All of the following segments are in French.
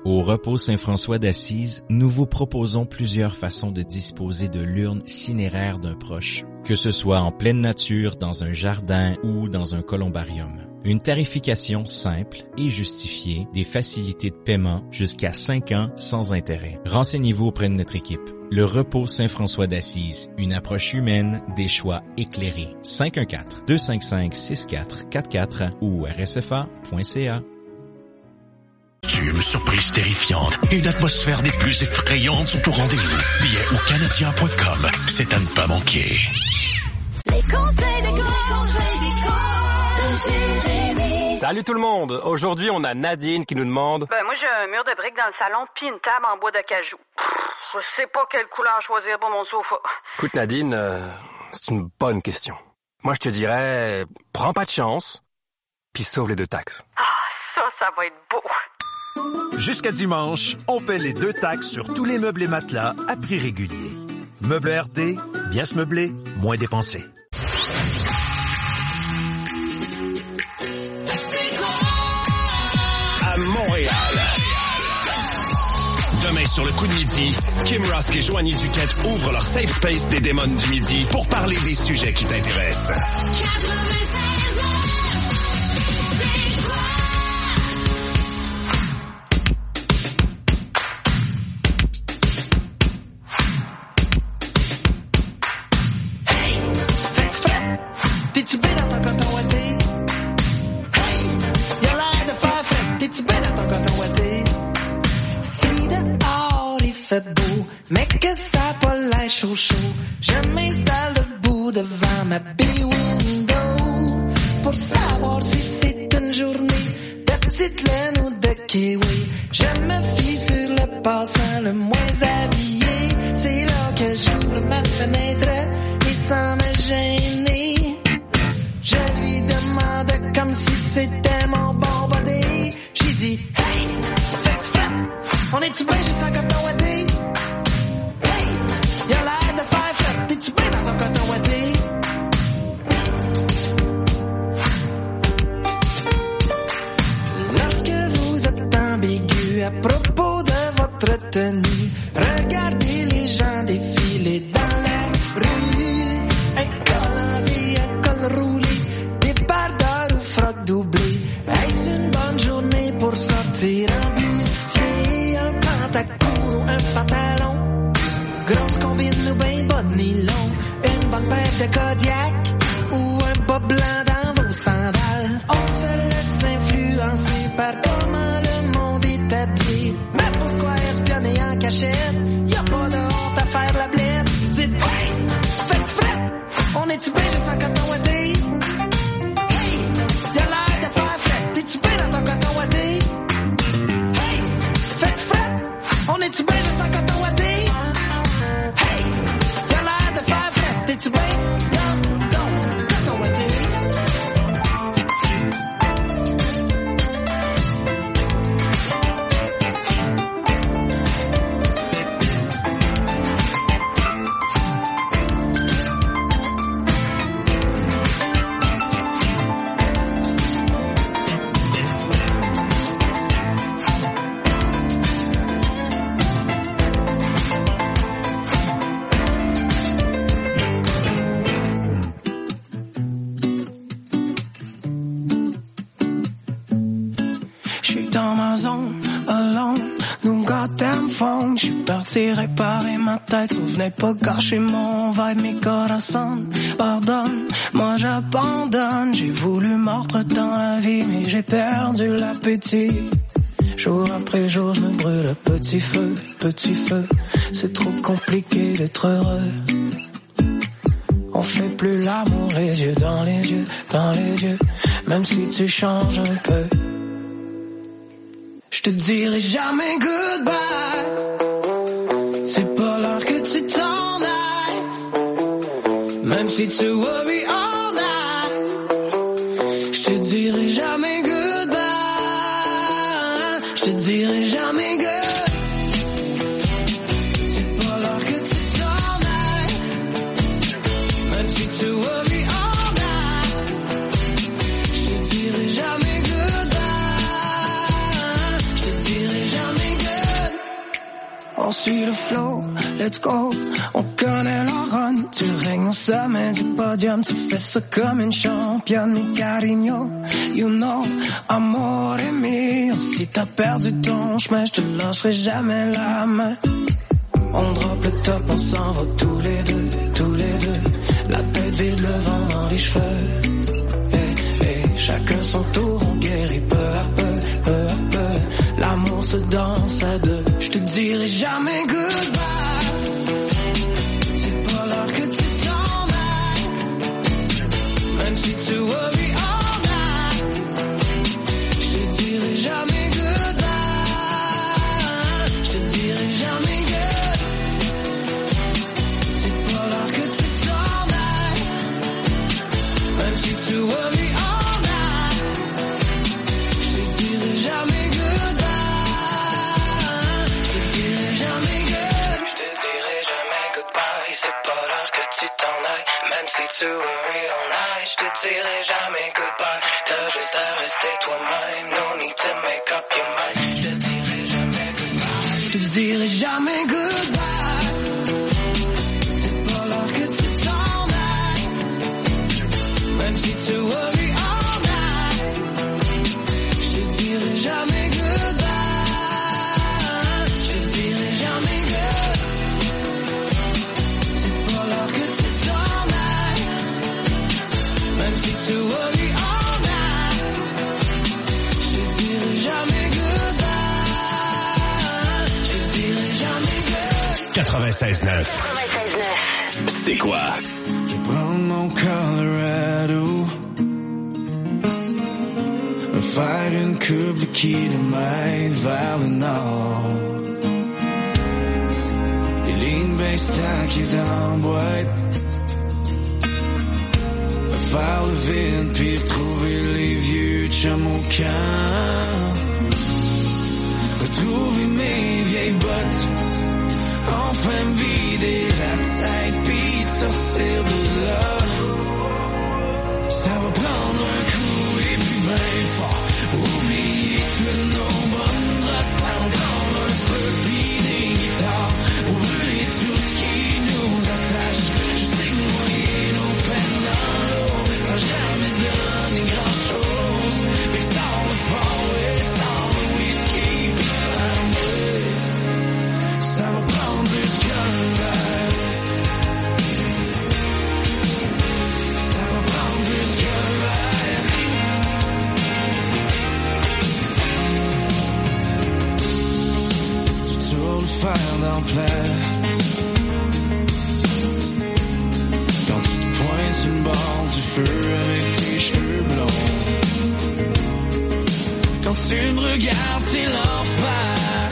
Au repos Saint-François d'Assise, nous vous proposons plusieurs façons de disposer de l'urne cinéraire d'un proche, que ce soit en pleine nature, dans un jardin ou dans un columbarium. Une tarification simple et justifiée, des facilités de paiement jusqu'à 5 ans sans intérêt. Renseignez-vous auprès de notre équipe. Le repos Saint-François d'Assise, une approche humaine, des choix éclairés. 514-255-6444 ou rsfa.ca. Surprise terrifiante et une atmosphère des plus effrayantes sont au rendez-vous. Billets au canadien.com. C'est à ne pas manquer. Les conseils des Jérémy. Salut tout le monde! Aujourd'hui, on a Nadine qui nous demande... moi, j'ai un mur de briques dans le salon puis une table en bois d'acajou. Je sais pas quelle couleur choisir pour mon sofa. Écoute Nadine, c'est une bonne question. Moi, je te dirais, prends pas de chance, puis sauve les 2 taxes. Ça va être beau. Jusqu'à dimanche, on paie les 2 taxes sur tous les meubles et matelas à prix régulier. Meubles RD, bien se meubler, moins dépenser. À Montréal. Demain sur le coup de midi, Kim Rusk et Joanie Duquette ouvrent leur safe space des démons du midi pour parler des sujets qui t'intéressent. T'es-tu bien dans ton coton ouaté? Hey! Y'a l'air de faire fête. T'es-tu bien dans ton coton ouaté? Si dehors il fait beau, mais que ça a pas l'air chaud chaud, je m'installe debout devant ma bay window pour savoir si c'est une journée de petite laine ou de kiwi. Je me fie sur le passant le moins habillé. C'est là que j'ouvre ma fenêtre et sans me gêner, je lui demande comme si c'était mon bon body. J'ai dit, hey, fais-tu fête? On est-tu bien juste en coton ouaté? Hey, y'a l'air de faire fête. T'es-tu bien dans ton coton ouaté? Lorsque vous êtes ambigu à propos de votre tenue, regardez les gens défiler dans la rue. Un col en vie, un col roulé, des bardeurs ou frocs doublés. Est-ce une bonne journée pour sortir en bustier? Un pantacourt ou un pantalon, grosse combine ou ben bas de nylon, une bonne paire de Kodiak ou un bas blanc dans vos sandales. On se laisse influencer par comment le monde est habillé. Mais pourquoi espionner en cachette? Y'a pas de honte à faire la blette. Dites, hey, faites frette, on est-tu bien juste en coton ouaté? Hey, y'a l'air de faire frette. T'es-tu bien dans ton coton ouaté? Hey, faites frette, on est-tu bien juste en coton ouaté? Hey, y'a l'air de faire frette. T'es-tu bien dans ton coton ouaté? J'suis parti réparer ma tête, vous venez pas gâcher mon vibe, mes corazones. Pardonne, moi j'abandonne. J'ai voulu mordre dans la vie, mais j'ai perdu l'appétit. Jour après jour, je me brûle, petit feu, c'est trop compliqué d'être heureux. On fait plus l'amour, les yeux dans les yeux, même si tu changes un peu. Je te dirai jamais goodbye. C'est pas l'heure que tu t'en ailles. Même si tu worry all night, je te dirai jamais goodbye. Je te dirai jamais goodbye. C'est pas l'heure que tu t'en ailles. Même si tu worry all night, je te dirai jamais goodbye. Je te dirai jamais goodbye. On suit le flow, let's go. On connaît la run. Tu règnes au sommet du podium. Tu fais ça comme une championne, mi cariño. You know, amore mio. Si t'as perdu ton chemin, je te lâcherai jamais la main. On drop le top, on s'en va tous les deux. La tête vide, le vent dans les cheveux. Chacun son tour, on guérit peu à peu. L'amour se danse à deux. Je te dirai jamais goodbye. C'est pas l'heure que tu t'en ailles. Même si tu worry all night. Je te dirai jamais goodbye. Je te dirai jamais good. C'est pas l'heure que tu t'en ailles. Même si tu worry all night. Je te dirai jamais goodbye. Si tu worry all night, je te dirai jamais goodbye. T'as juste à rester toi-même, no need to make up your mind. Je te dirai jamais goodbye. Je te dirai jamais goodbye. C'est pas l'heure que tu t'en ailles. Même si tu worry all night, je te dirai jamais goodbye. Je te dirai jamais goodbye. C'est pas l'heure que tu t'en ailles. Si tu worry all night, je te dirai jamais goodbye. Je te dirai jamais goodbye. 96.9. C'est quoi? Je prends mon Colorado, me faire une coupe de kilomètres vers le nord. Des lignes bien stackées dans la boîte. Faire le vide puis retrouver les vieux chums au camp. Retrouver mes vieilles bottes. Enfin me vider la tête puis de sortir de là. Ça va prendre un coup et puis ben fort. Oublier toutes nos bonnes grâces. Ça va prendre un feu puis des guitares. Oublier tout ce qui nous attache. Je sais noyer nos peines dans l'eau. Sans jamais donner grand chose. Fait que sans le fort et sans le whisky pis sans bleu. Ça va prendre plus qu'un verre. Ça va prendre plus qu'un verre. Tu tournes le fer dans le plaid. Quand tu te pointes sur le bord du feu avec tes cheveux blonds. Quand tu me regardes, c'est l'enfer.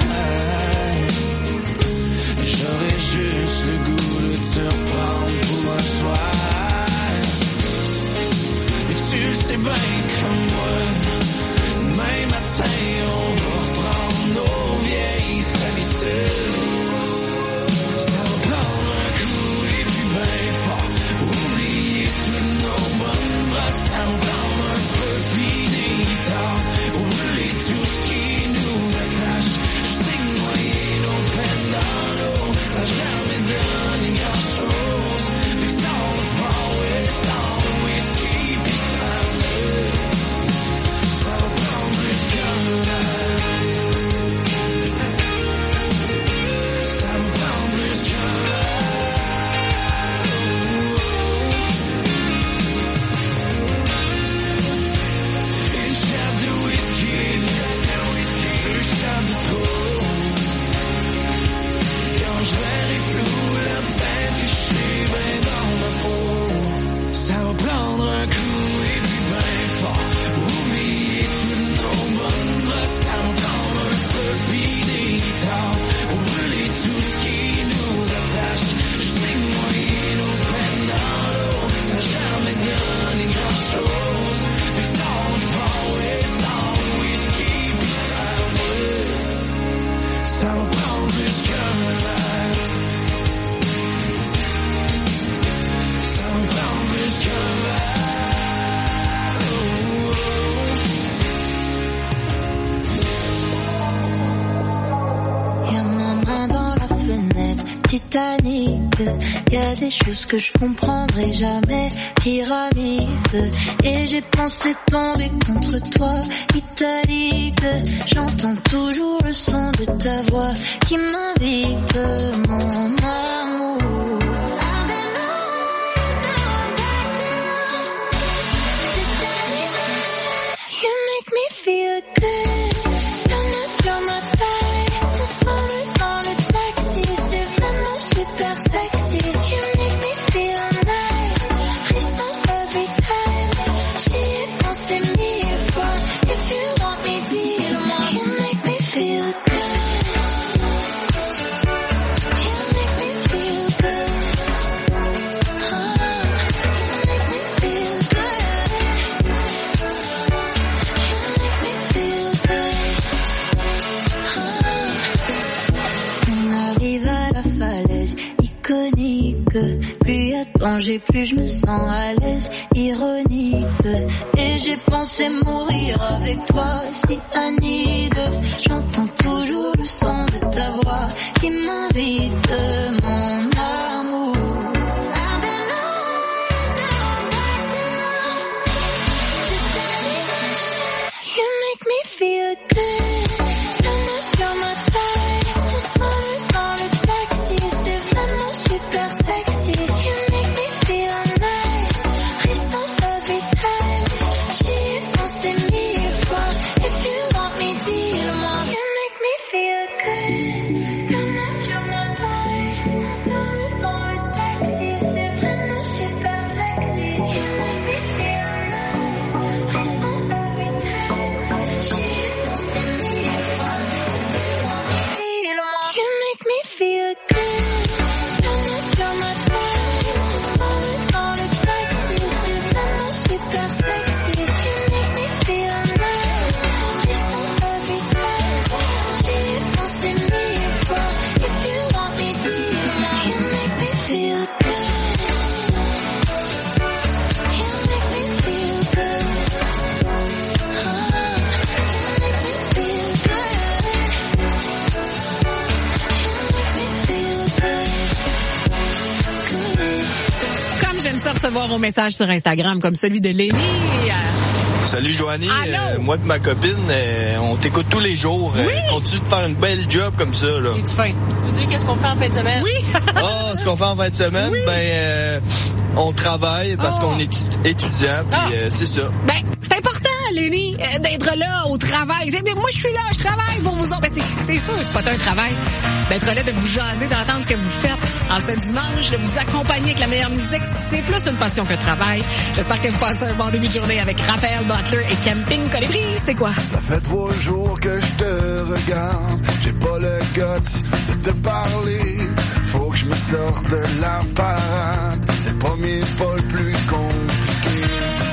J'aurais juste le goût de te reprendre pour un soir. Mais tu le sais bien comme moi. Demain matin, on va reprendre nos vieilles habitudes. Ça va prendre un coup et puis ben fort. Oublier toutes nos bonnes brasses. Ça va prendre un feu puis des guitares. Oublier tout ce qui nous attache. Je sais noyer nos peines dans l'eau. Ça n'a jamais donné grand chose. Fait que sans le fort et sans le whisky pis sans le. Ça va prendre plus qu'un verre. Ça va prendre plus qu'un une chape de whisky, deux chapes de trop. Quand je verrai flou, la tête que je suis ben dans ma peau. Ça va prendre un coup et puis ben fort. Oublier toutes nos bonnes brasses. Ça va prendre un feu puis des guitares. Oublier tout ce qui nous attache. Je sais noyer nos peines dans l'eau. Ça n'a jamais donné grand chose. Fait que sans le fort et sans le whisky pis sans le. Ça va prendre plus qu'un verre. Ça va prendre plus qu'un verre. Y'a maman dans la Titanic. Y a des choses que je comprendrai jamais. Pyramide. Et j'ai pensé tomber contre toi. Italique. J'entends toujours le son de ta voix qui m'invite, mon amour. You make me feel good. T'en as sur ma taille. Doucement dans le taxi. C'est vraiment super sexy. You make me feel nice. Frisson every time. J'y ai pensé 1000 fois. If you want me, dis-le-moi. You make me feel good. You make me feel good. You make me feel good. On arrive à la falaise iconique. Plus y a de danger, plus je me sens à l'aise. Ironique. Et j'ai pensé mourir avec toi, si Anide. J'entends toujours le son de ta voix qui m'invite, mon amour. You make me feel good. T'en as sur ma taille. Doucement dans le taxi. C'est vraiment super sexy. You make me feel nice. Frisson every time. J'y ai pensé 1000 fois. If you want me, dis-le-moi. You make me feel good. T'en as sur ma taille. Doucement dans le taxi. C'est vraiment super sexy. You make me feel nice. Frisson every time. J'y ai pensé 1000 fois. You make me feel good. T'en as sur ma taille. Doucement dans le taxi. C'est vraiment super sexy. You make me feel nice. Frisson every time. J'y ai pensé 1000 fois. If you want me, dis-le-moi. You make me feel good. You make me feel good. You make me feel good. Comme j'aime ça recevoir vos messages sur Instagram, comme celui de Lenny. Salut Joanie, Allô? moi et ma copine, on t'écoute tous les jours. Oui. Continue de faire une belle job comme ça, là. Es-tu fin? Tu dis qu'est-ce qu'on fait en fin de semaine? Oui! Ce qu'on fait en fin de semaine, Oui. on travaille parce qu'on est étudiant, puis c'est ça. Ben, c'est important, Lenny, d'être là au travail. Moi, je suis là, je travaille pour vous autres. Ben, c'est sûr que c'est pas un travail. D'être là, de vous jaser, d'entendre ce que vous faites en ce dimanche, de vous accompagner avec la meilleure musique, c'est plus une passion que le travail. J'espère que vous passez un bon début de journée avec Raphaël Butler et Camping Colibri. C'est quoi? Ça fait 3 jours que je te regarde. J'ai pas le guts de te parler. Faut que je me sorte de la parade. C'est le premier pas le plus compliqué.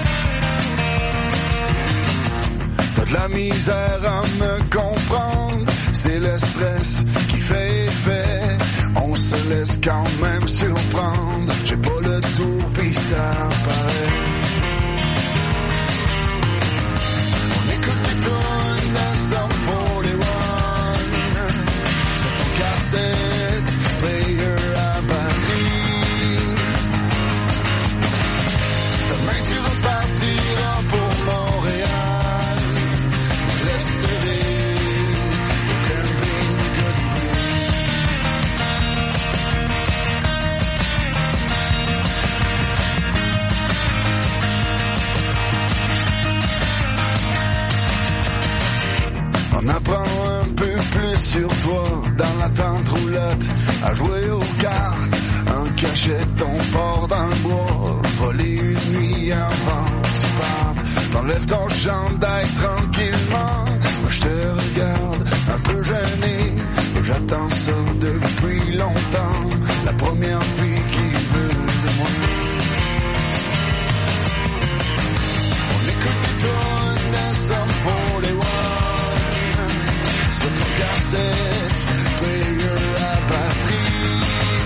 T'as de la misère à me comprendre. C'est le stress qui fait effet. On se laisse quand même surprendre. J'ai pas le tour pis ça paraît. On écoute des tonnes de Sum 41 sur ton cassette, player à batterie. Demain tu repartiras pour Montréal. Je resterai au camping Colibri. On apprend un peu plus sur toi dans la tente roulotte, à jouer aux cartes, en cachette on part dans le bois, voler une nuit avant que tu partes, t'enlèves ton chandail tranquillement, moi je te regarde un peu gêné, j'attends ça depuis longtemps, la première fille qui veut de moi. On écoute des tonnes de Sum 41 sur ton cassette, player à batterie.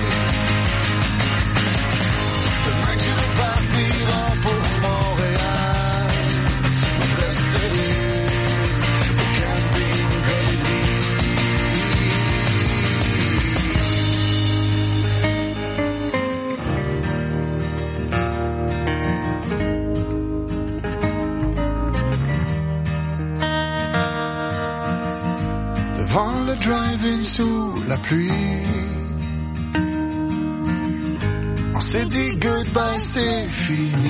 Demain tu repartiras pour Montréal. Je resterai au camping Colibri. avant le drive-in sous la pluie. On s'est dit goodbye, c'est fini.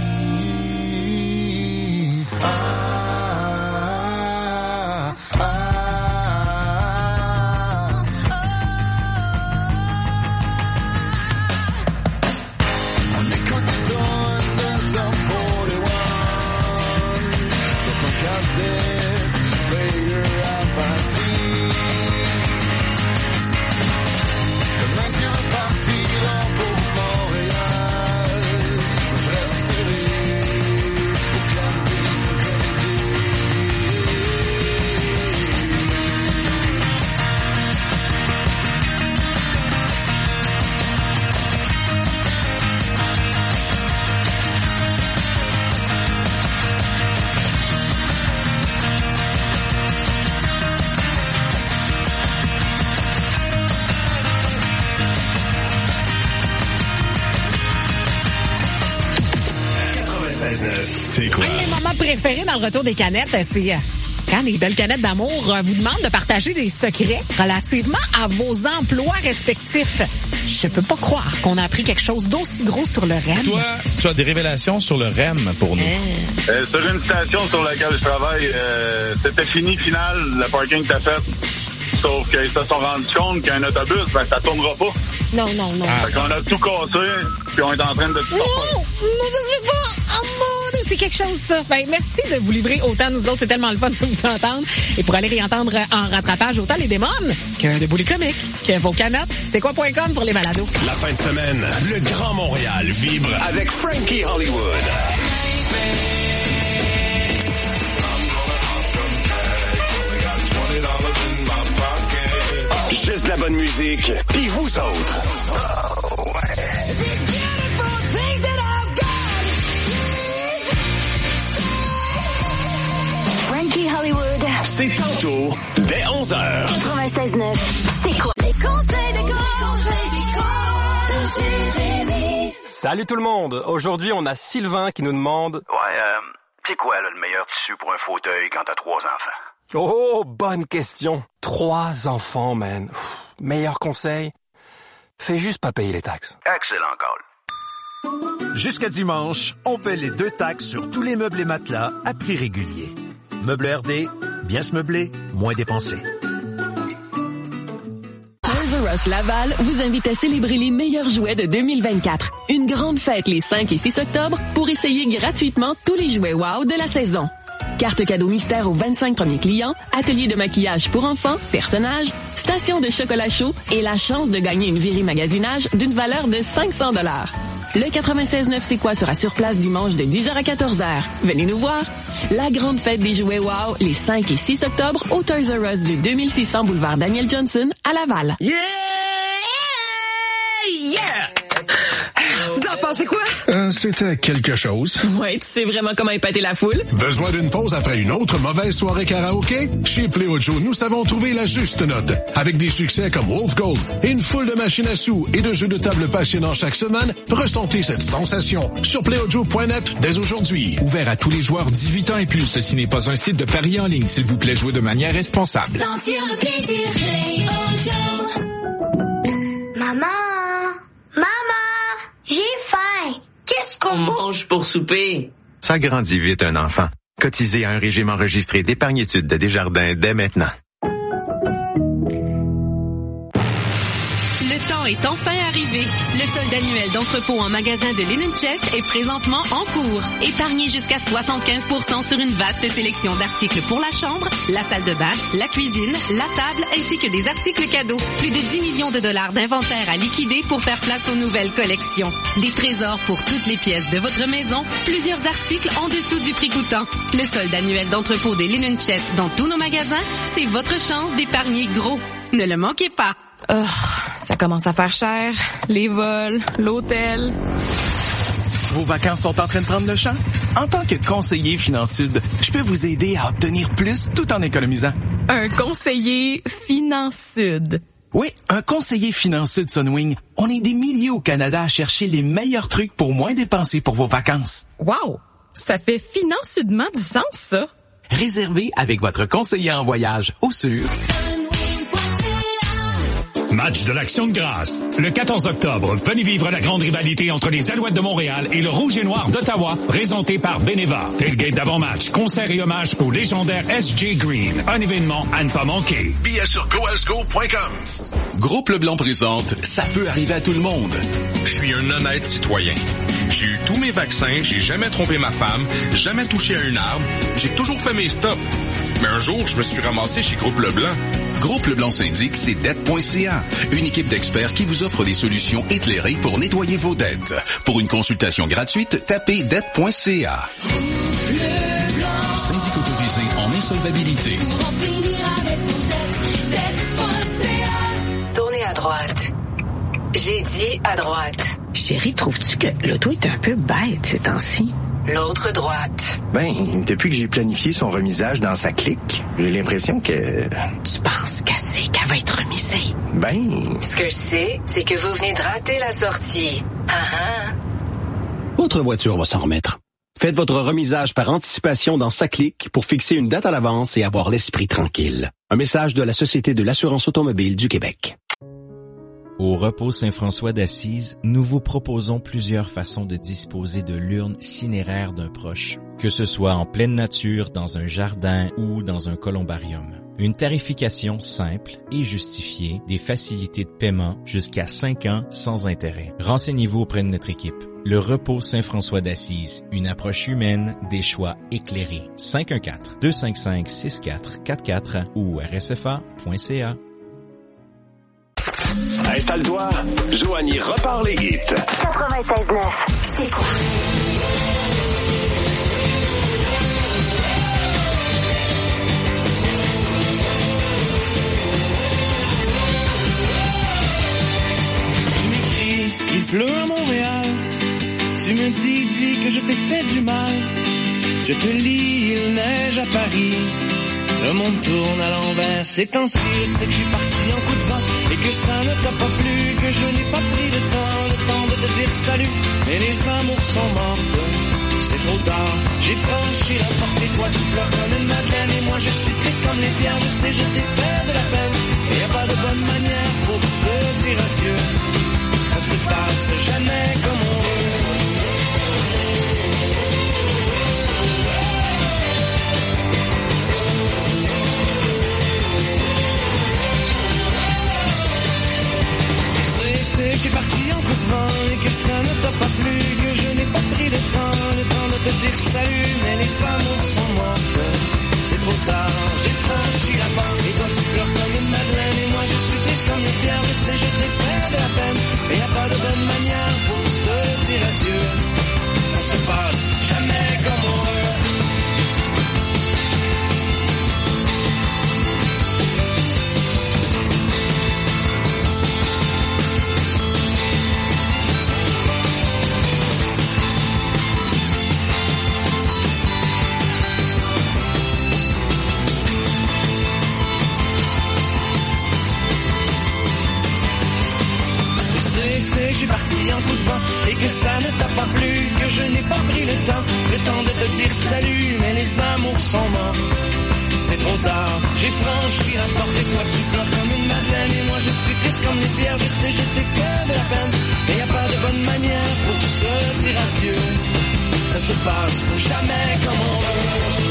On écoute Dawn de Sum 41 sur ton cassette, player à batterie. Demain tu repartiras pour Montréal. Je resterai au camping Kennedy. C'est quoi? Un de mes moments préférés dans le retour des canettes, c'est quand les belles canettes d'amour vous demandent de partager des secrets relativement à vos emplois respectifs. Je peux pas croire qu'on a appris quelque chose d'aussi gros sur le REM. Toi, tu as des révélations sur le REM pour nous. Sur une station sur laquelle je travaille, c'était fini, final, le parking t'a fait. Sauf qu'ils se sont rendus compte qu'un autobus, ça tournera pas. Non. Fait qu'on a tout cassé, puis on est en train de tout refaire. Non, ça se fait pas. Oh mon Dieu, c'est quelque chose, ça. Ben, merci de vous livrer autant nous autres. C'est tellement le fun de vous entendre. Et pour aller réentendre en rattrapage autant les démons que le bout du comique, que vos canettes, c'est quoi.com pour les balados. La fin de semaine, le Grand Montréal vibre avec Frankie Hollywood. Juste la bonne musique, puis vous autres. Oh, ouais. Frankie Hollywood. C'est tantôt, dès 11h. 96.9. C'est quoi? Les conseils de Jérémy. Salut tout le monde. Aujourd'hui, on a Sylvain qui nous demande... Ouais, c'est quoi là, le meilleur tissu pour un fauteuil quand t'as 3 enfants? Oh, bonne question. 3 enfants, man. Meilleur conseil, fais juste pas payer les taxes. Excellent call. Jusqu'à dimanche, on paie les 2 taxes sur tous les meubles et matelas à prix régulier. Meubles RD, bien se meubler, moins dépenser. Toys R Us Laval vous invite à célébrer les meilleurs jouets de 2024. Une grande fête les 5 et 6 octobre pour essayer gratuitement tous les jouets WOW de la saison. Carte cadeau mystère aux 25 premiers clients, atelier de maquillage pour enfants, personnages, station de chocolat chaud et la chance de gagner une virée magasinage d'une valeur de 500 $. Le 96.9 C'est quoi sera sur place dimanche de 10h à 14h. Venez nous voir. La grande fête des jouets WOW les 5 et 6 octobre au Toys R Us du 2600 boulevard Daniel Johnson à Laval. Yeah! Vous en pensez quoi? C'était quelque chose. Ouais, tu sais vraiment comment épater la foule. Besoin d'une pause après une autre mauvaise soirée karaoké? Chez Play Joe, nous savons trouver la juste note. Avec des succès comme Wolf Gold et une foule de machines à sous et de jeux de table passionnants chaque semaine, ressentez cette sensation sur playojo.net dès aujourd'hui. Ouvert à tous les joueurs 18 ans et plus. Ceci n'est pas un site de paris en ligne. S'il vous plaît, jouez de manière responsable. Sentir le plaisir, Play-O-Joe. Maman! J'ai faim! Qu'est-ce qu'on mange pour souper? Ça grandit vite un enfant. Cotisez à un régime enregistré d'épargne-études de Desjardins dès maintenant. Le temps est enfin arrivé. Le solde annuel d'entrepôt en magasin de Linen Chest est présentement en cours. Épargnez jusqu'à 75% sur une vaste sélection d'articles pour la chambre, la salle de bain, la cuisine, la table, ainsi que des articles cadeaux. Plus de 10 millions de dollars d'inventaire à liquider pour faire place aux nouvelles collections. Des trésors pour toutes les pièces de votre maison, plusieurs articles en dessous du prix coûtant. Le solde annuel d'entrepôt des Linen Chest dans tous nos magasins, c'est votre chance d'épargner gros. Ne le manquez pas. Oh, ça commence à faire cher. Les vols, l'hôtel. Vos vacances sont en train de prendre le champ? En tant que conseiller FinanSud, je peux vous aider à obtenir plus tout en économisant. Un conseiller FinanSud. Oui, un conseiller FinanSud Sunwing. On est des milliers au Canada à chercher les meilleurs trucs pour moins dépenser pour vos vacances. Wow! Ça fait financièrement du sens, ça. Réservez avec votre conseiller en voyage au sur Match de l'Action de grâce. Le 14 octobre, venez vivre la grande rivalité entre les Alouettes de Montréal et le Rouge et Noir d'Ottawa, présenté par Beneva. Tailgate d'avant-match, concert et hommage au légendaire S.J. Green. Un événement à ne pas manquer. Billets sur goelsgo.com. Groupe Leblanc présente « Ça peut arriver à tout le monde ». Je suis un honnête citoyen. J'ai eu tous mes vaccins, j'ai jamais trompé ma femme, jamais touché à une arme, j'ai toujours fait mes stops. Mais un jour, je me suis ramassé chez Groupe Leblanc. Groupe Leblanc syndique, c'est dette.ca. Une équipe d'experts qui vous offre des solutions éclairées pour nettoyer vos dettes. Pour une consultation gratuite, tapez dette.ca. Syndic autorisé en insolvabilité. Tournez à droite. J'ai dit à droite. Chérie, trouves-tu que l'auto est un peu bête ces temps-ci? L'autre droite. Ben, depuis que j'ai planifié son remisage dans sa clique, j'ai l'impression que... Tu penses qu'elle va être remisée? Ben... Ce que je sais, c'est que vous venez de rater la sortie. Votre voiture va s'en remettre. Faites votre remisage par anticipation dans sa clique pour fixer une date à l'avance et avoir l'esprit tranquille. Un message de la Société de l'assurance automobile du Québec. Au repos Saint-François d'Assise, nous vous proposons plusieurs façons de disposer de l'urne cinéraire d'un proche, que ce soit en pleine nature, dans un jardin ou dans un columbarium. Une tarification simple et justifiée, des facilités de paiement jusqu'à 5 ans sans intérêt. Renseignez-vous auprès de notre équipe. Le repos Saint-François d'Assise, une approche humaine, des choix éclairés. 514-255-6444 ou rsfa.ca. Installe-toi, Joanie repart les hits. 96.9, c'est quoi? Tu m'écris, il pleut à Montréal. Tu me dis que je t'ai fait du mal. Je te lis, il neige à Paris. Le monde tourne à l'envers, ces temps-ci, je sais que je suis parti en coup de vent et que ça ne t'a pas plu, que je n'ai pas pris le temps de te dire salut. Mais les amours sont mortes, c'est trop tard. J'ai franchi la porte et toi tu pleures comme une madeleine et moi je suis triste comme les pierres. Je sais, je t'ai fait de la peine et y a pas de bonne manière pour se dire adieu. Ça se passe jamais comme on veut. Je suis parti en coup de vent et que ça ne t'a pas plu, que je n'ai pas pris le temps de te dire salut. Mais les amours sont mortes, c'est trop tard. J'ai franchi la porte et toi tu pleures comme une madeleine et moi je suis triste comme une pierre. Je sais, je t'ai fait de la peine et y a pas de bonne manière pour se dire adieu. Ça se passe jamais comme on veut. Je suis parti en coup de vent et que ça ne t'a pas plu, que je n'ai pas pris le temps de te dire salut. Mais les amours sont morts, c'est trop tard. J'ai franchi la porte et toi tu pleures comme une madeleine et moi je suis triste comme les pierres. Je sais, je t'ai fait de la peine et y a pas de bonne manière pour se dire adieu. Ça se passe jamais comme on veut.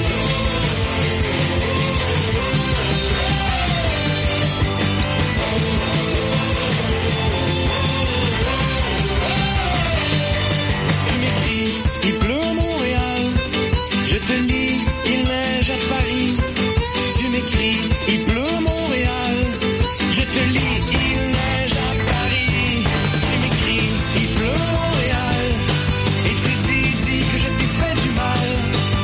Il pleut à Montréal, je te lis, il neige à Paris. Tu m'écris, il pleut à Montréal, je te lis, il neige à Paris. Tu m'écris, il pleut à Montréal, et tu dis que je t'ai fait du mal.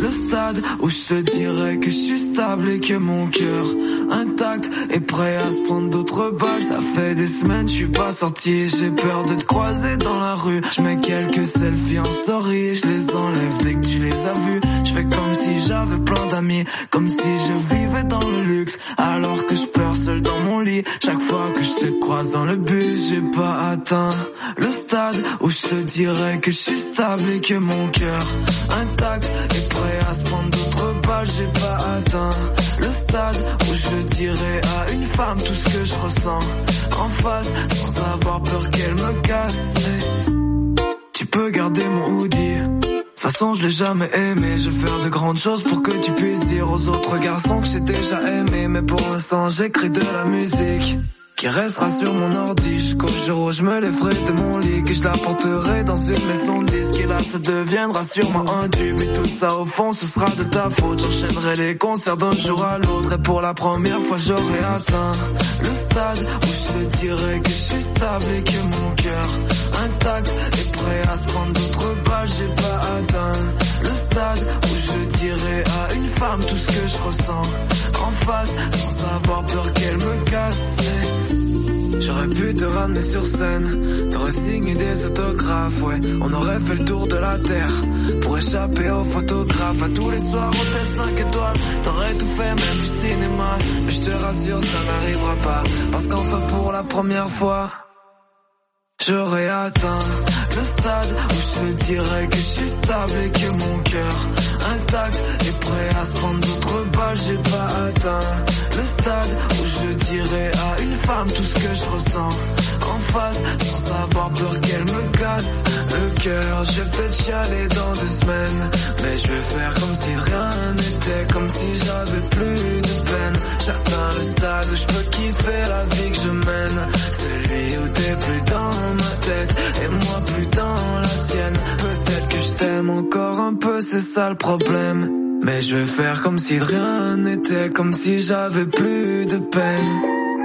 le stade où je te dirais que je suis stable et que mon cœur intact est prêt à se prendre d'autres balles. Ça fait des semaines, je suis pas sorti, j'ai peur de te croiser dans la rue. Je mets quelques selfies en story, je les enlève dès que tu les as vus. Je fais comme si j'avais plein d'amis, comme si je vivais dans le luxe, alors que je pleure seul dans mon lit. Chaque fois que je te croise dans le bus, j'ai pas atteint le stade où je te dirais que je suis stable et que mon cœur intact est prêt à se prendre d'autres balles. J'ai pas atteint le stade où je dirais à une femme tout ce que je ressens en face, sans avoir peur qu'elle me casse. Tu peux garder mon hoodie, de toute façon je l'ai jamais aimé. Je vais faire de grandes choses pour que tu puisses dire aux autres garçons que j'ai déjà aimé. Mais pour l'instant j'écris de la musique qui restera sur mon ordi jusqu'au jour où je me lèverai de mon lit, que je la porterai dans une maison de disques. Et là ça deviendra sûrement un tube, et tout ça au fond ce sera de ta faute. J'enchaînerai les concerts d'un jour à l'autre, et pour la première fois j'aurai atteint le stade où je te dirais que je suis stable et que mon cœur intact est prêt à se prendre d'autres balles. J'ai pas atteint le stade où je dirais à une femme tout ce que je ressens en face, sans avoir peur qu'elle me casse. J'aurais pu te ramener sur scène, t'aurais signé des autographes, ouais. On aurait fait le tour de la terre pour échapper aux photographes. À tous les soirs, hôtel 5 étoiles, t'aurais tout fait, même du cinéma. Mais je te rassure, ça n'arrivera pas, parce qu'enfin pour la première fois j'aurais atteint le stade où je te dirais que je suis stable et que mon cœur intact est prêt à se prendre d'autres balles. J'ai pas atteint le stade où je dirais à une femme tout ce que je ressens en face, sans avoir peur qu'elle me casse le cœur. Je vais peut-être chialer dans 2 semaines, mais je vais faire comme si rien n'était, comme si j'avais plus de peine. J'atteins le stade où je peux kiffer la vie que je mène, celui où t'es plus dans ma tête et moi plus dans la tienne. Peut-être que je t'aime encore un peu, c'est ça le problème, mais je vais faire comme si rien n'était, comme si j'avais plus de peine.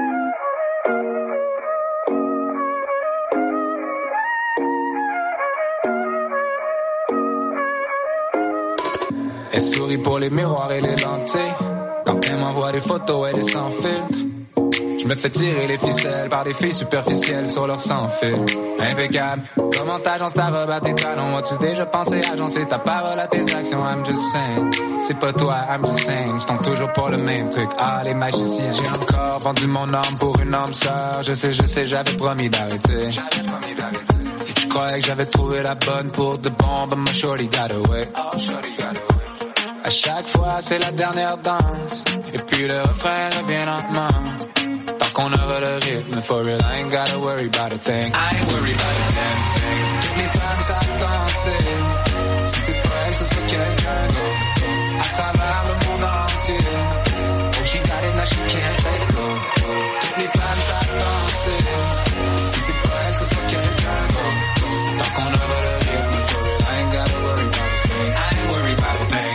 Elle sourit pour les miroirs et les lentilles. Quand elle m'envoie des photos, elle est sans filtre. Je me fais tirer les ficelles par des filles superficielles sur leur sans-fil. Impeccable. Comment t'agences ta robe à tes talons? As-tu déjà pensé agencer ta parole à tes actions? I'm just saying. C'est pas toi, I'm just saying. Je tombe toujours pour le même truc. Ah, les magiciens. J'ai encore vendu mon âme pour une âme sœur. Je sais, j'avais promis d'arrêter. Je croyais que j'avais trouvé la bonne pour de bon, but my shorty got away. À chaque fois, c'est la dernière danse. Et puis le refrain revient lentement. Tant qu'on aura le rythme, for real, I ain't gotta worry about a thing. I ain't worried about a damn thing. Toutes les femmes savent danser. Si c'est pas elle, ce sera quelqu'un d'autre. À travers le monde entier. Oh, she got it, now she can't let go. Toutes les femmes savent danser. Si c'est pas elle, ce sera quelqu'un d'autre. Tant qu'on aura le rythme, for real, I ain't gotta worry about a thing. I ain't worried about a thing.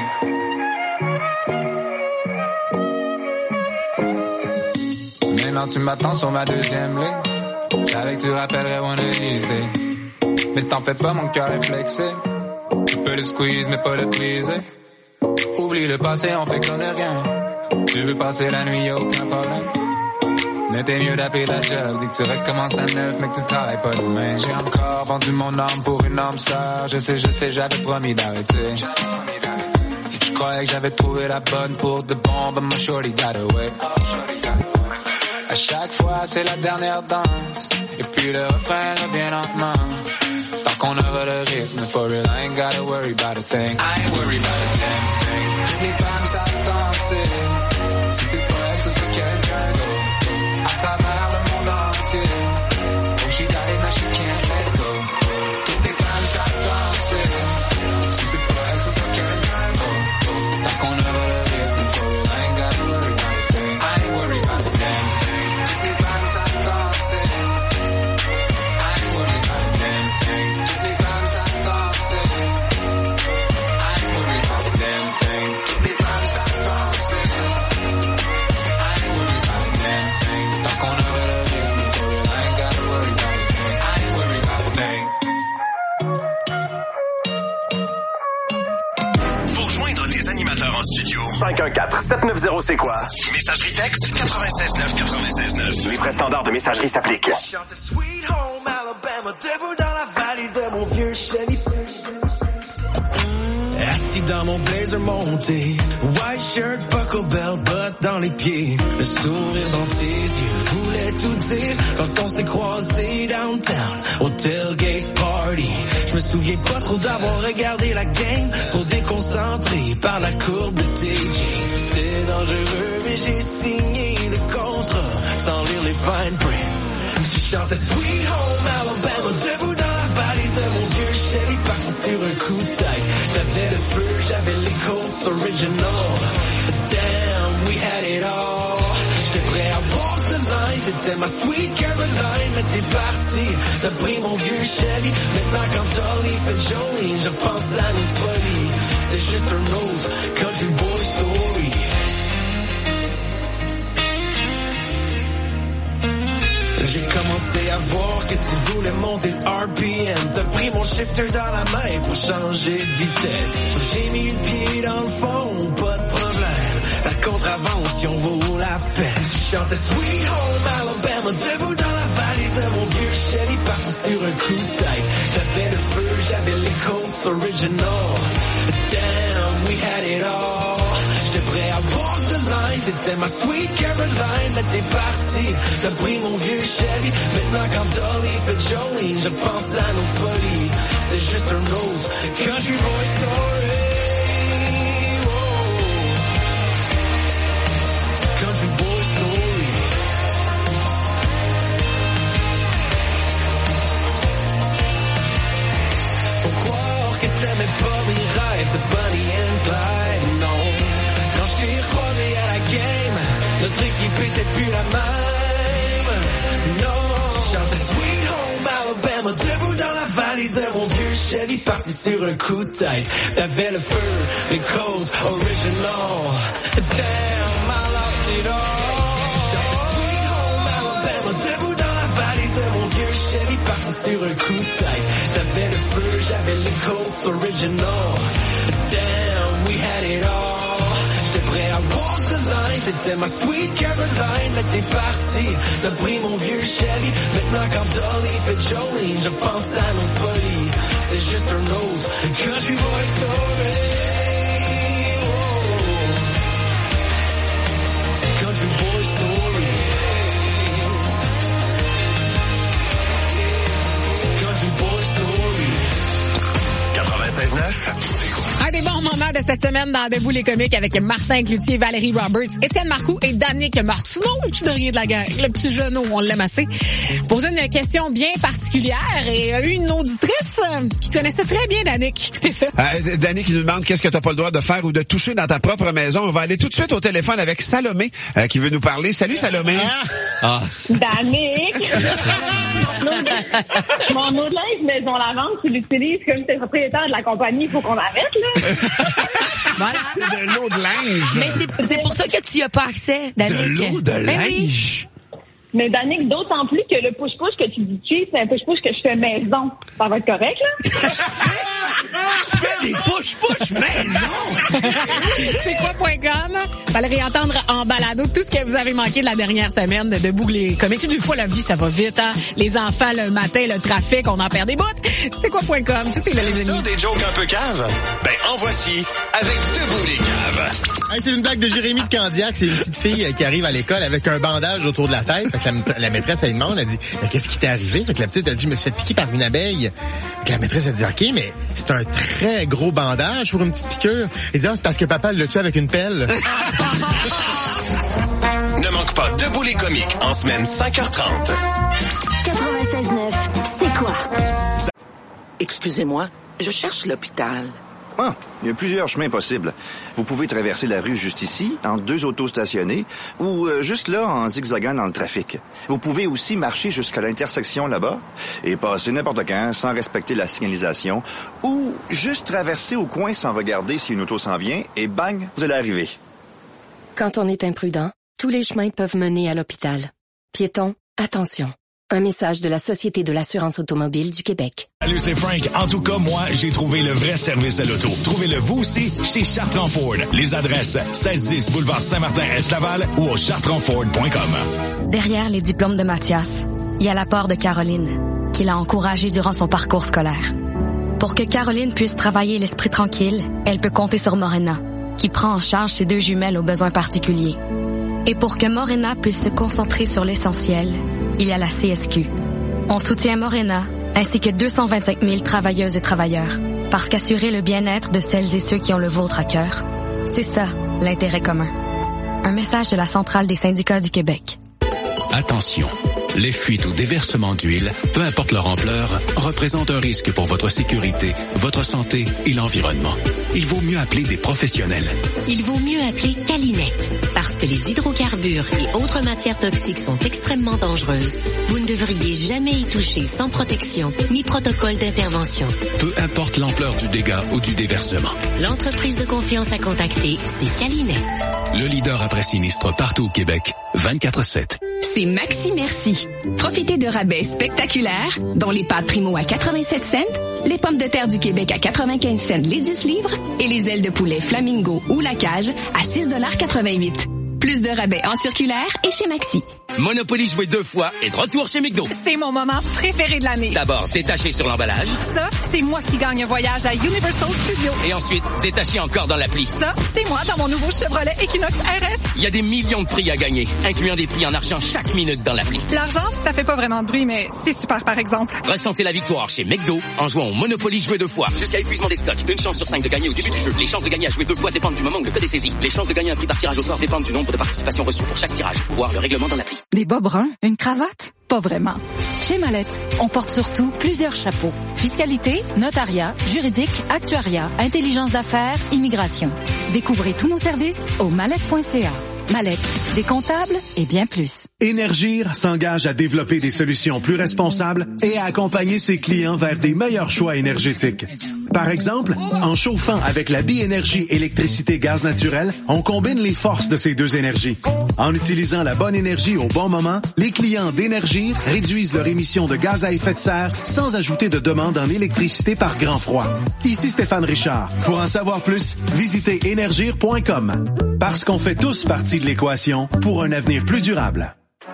Maintenant tu m'attends sur ma 2e ligne. J'avais que tu rappellerais one of these days. Mais t'en fais pas, mon cœur est flexible. Tu peux le squeeze mais pas le briser. Oublie le passé, on fait comme de rien. Tu veux passer la nuit, y'a aucun problème. Mais t'es mieux d'appeler la job. Dis que tu recommences à neuf mais que tu travailles pas demain. J'ai encore vendu mon âme pour une âme sœur. Je sais, j'avais promis d'arrêter. Je croyais que j'avais trouvé la bonne pour de bon, but my shorty got away. À chaque fois, c'est la dernière danse. Et puis le refrain revient lentement. Tant qu'on aura le rythme, for real, I ain't gotta worry about a thing. I ain't worried about a damn thing. Toutes les femmes savent danser. Si c'est pas elle, ce sera quelqu'un d'autre. À travers le monde entier. Oh, she got it, now she can't let go. Toutes les femmes savent danser. Si c'est pas elle, ce sera quelqu'un d'autre. Tant qu'on aura le rythme, for real, I ain't gotta worry about a thing. I ain't worried about a damn thing. Tant qu'on aurait studio. 514-790 c'est quoi? Messagerie texte 96.9. Les frais standards de messagerie s'appliquent. Sweet home Alabama, debout dans la valise de mon vieux Chevy. Assis dans mon blazer monté, white shirt, buckle belt, bottes dans les pieds, le sourire dans tes yeux voulait tout dire quand on s'est croisés downtown au tailgate party. Je me souviens pas trop d'avoir regardé la game, trop déconcentré par la courbe de tes jeans. C'était dangereux mais j'ai signé le contrat sans lire les fine prints. Tu chantais Sweet Home Alabama, debout dans la valise de mon vieux Chevy, parti sur un coup de tête. T'avais le feu, j'avais les Colts original. Damn, we had it all. J'étais prêt à walk the line, t'étais ma sweet Caroline, mais t'es parti, t'as pris mon vieux Chevy. Maintenant quand Dolly fait Jolene, je pense à nos folies. C'était juste un autre country boy story. J'ai commencé à voir que tu voulais monter le RPM. T'as pris mon shifter dans la main pour changer de vitesse. J'ai mis le pied dans le fond, pas de problème. La contravention vaut la peine. Tu chantais Sweet Home Alabama, debout dans la valise de mon vieux Chevy, parti sur un coup de tête. T'avais le feu, j'avais les Colts original. Damn, we had it all. J'étais prêt à walk the line, t'étais ma sweet Caroline, mais t'es parti, t'as pris mon vieux Chevy. Maintenant quand Dolly fait Jolene, je pense à nos folies. C'était juste un autre country boy story. Oh. Country boy story. Faut croire que t'aimais pas mes rêves de Bonnie and Clyde, non. Quand je t'ai recroisé à la game, notre équipe était plus la même. Non, chantais Sweet Home Alabama, debout dans la valise de mon vieux Chevy, parti sur un coup de tête. T'avais le feu, les Colts original. Damn, I lost it all. Chantais Sweet Home Alabama, debout dans la valise de mon vieux Chevy, parti sur un coup de tête. T'avais le feu, j'avais les Colts original. Damn, we had it all. J'étais prêt à walk the line, t'étais ma sweet Caroline, mais t'es parti, t'as pris mon vieux Chevy. Maintenant quand Dolly fait Jolene, je pense à nos folies. C'était juste un autre country boy story. Oh. Country boy story. Country boy story. 96.9. Un des bons moments de cette semaine dans Debout les comiques avec Martin Cloutier, Valérie Roberts, Étienne Marcoux et Danick Martineau, le petit dernier de la guerre, le petit genou, on l'aime assez. Poser une question bien particulière et une auditrice qui connaissait très bien Danick. Écoutez ça. Danick qui nous demande qu'est-ce que t'as pas le droit de faire ou de toucher dans ta propre maison. On va aller tout de suite au téléphone avec Salomé qui veut nous parler. Salut Salomé. Danick. Mon eau de linge maison lavande, tu l'utilises comme t'es propriétaire de la compagnie, il faut qu'on arrête, là. Voilà. C'est de l'eau de linge. Mais c'est pour ça que tu y as pas accès, Danick. De l'eau de linge? Oui. Mais Danick, d'autant plus que le push-push que tu dis c'est un push-push que je fais maison. Ça va être correct, là? Tu fais des push-push maison! C'est quoi.com? Fallait entendre en balado tout ce que vous avez manqué de la dernière semaine de Debout les comiques. Des fois, la vie, ça va vite, hein? Les enfants, le matin, le trafic, on en perd des bouts. C'est quoi.com? Tout est là, les amis. Ça, des jokes un peu caves? Ben, en voici avec Debout les caves. Hey, c'est une blague de Jérémy de Candiac. C'est une petite fille qui arrive à l'école avec un bandage autour de la tête. Fait que la maîtresse, elle lui demande, elle dit, qu'est-ce qui t'est arrivé? Fait que la petite, elle dit, je me suis fait piquer par une abeille. Fait que la maîtresse, elle dit, OK, mais c'est un très gros bandage pour une petite piqûre. Elle dit, c'est parce que papa l'a tué avec une pelle. Ne manque pas Debout les comiques en semaine 5h30. 96.9, c'est quoi? Excusez-moi, je cherche l'hôpital. Ah, il y a plusieurs chemins possibles. Vous pouvez traverser la rue juste ici, en 2 autos stationnées, ou juste là, en zigzagant dans le trafic. Vous pouvez aussi marcher jusqu'à l'intersection là-bas, et passer n'importe quand, sans respecter la signalisation, ou juste traverser au coin sans regarder si une auto s'en vient, et bang, vous allez arriver. Quand on est imprudent, tous les chemins peuvent mener à l'hôpital. Piétons, attention. Un message de la Société de l'assurance automobile du Québec. Salut, c'est Frank. En tout cas, moi, j'ai trouvé le vrai service à l'auto. Trouvez-le vous aussi chez Chartrand Ford. Les adresses 1610 boulevard Saint-Martin-Est Laval ou au chartrandford.com. Derrière les diplômes de Mathias, il y a l'apport de Caroline, qui l'a encouragé durant son parcours scolaire. Pour que Caroline puisse travailler l'esprit tranquille, elle peut compter sur Morena, qui prend en charge ses 2 jumelles aux besoins particuliers. Et pour que Morena puisse se concentrer sur l'essentiel, il y a la CSQ. On soutient Morena ainsi que 225 000 travailleuses et travailleurs, parce qu'assurer le bien-être de celles et ceux qui ont le vôtre à cœur, c'est ça, l'intérêt commun. Un message de la Centrale des syndicats du Québec. Attention, les fuites ou déversements d'huile, peu importe leur ampleur, représentent un risque pour votre sécurité, votre santé et l'environnement. Il vaut mieux appeler des professionnels. Il vaut mieux appeler Calinette, parce que les hydrocarbures et autres matières toxiques sont extrêmement dangereuses. Vous ne devriez jamais y toucher sans protection ni protocole d'intervention. Peu importe l'ampleur du dégât ou du déversement. L'entreprise de confiance à contacter, c'est Calinette. Le leader après sinistre partout au Québec, 24/7. C'est Maxi Merci. Profitez de rabais spectaculaires, dont les pâtes Primo à 87 cents, les pommes de terre du Québec à 95 cents les 10 livres et les ailes de poulet Flamingo ou La Cage à 6,88 $. Plus de rabais en circulaire et chez Maxi. Monopoly joué 2 fois et de retour chez McDo. C'est mon moment préféré de l'année. D'abord, détaché sur l'emballage. Ça, c'est moi qui gagne un voyage à Universal Studios. Et ensuite, détaché encore dans l'appli. Ça, c'est moi dans mon nouveau Chevrolet Equinox RS. Il y a des millions de prix à gagner, incluant des prix en argent chaque minute dans l'appli. L'argent, ça fait pas vraiment de bruit, mais c'est super par exemple. Ressentez la victoire chez McDo en jouant au Monopoly joué 2 fois. Jusqu'à épuisement des stocks. Une chance sur 5 de gagner au début du jeu. Les chances de gagner à jouer 2 fois dépendent du moment où le code est saisi. Les chances de gagner un prix par tirage au sort dépendent du nombre de participations reçues pour chaque tirage. Voir le règlement dans l'appli. Des bas bruns? Une cravate? Pas vraiment. Chez Mallette, on porte surtout plusieurs chapeaux. Fiscalité, notariat, juridique, actuariat, intelligence d'affaires, immigration. Découvrez tous nos services au mallette.ca. Mallette, des comptables et bien plus. Énergir s'engage à développer des solutions plus responsables et à accompagner ses clients vers des meilleurs choix énergétiques. Par exemple, en chauffant avec la Bi-Énergie électricité-gaz naturel, on combine les forces de ces 2 énergies. En utilisant la bonne énergie au bon moment, les clients d'Énergir réduisent leur émission de gaz à effet de serre sans ajouter de demande en électricité par grand froid. Ici Stéphane Richard. Pour en savoir plus, visitez énergir.com. Parce qu'on fait tous partie de l'équation pour un avenir plus durable.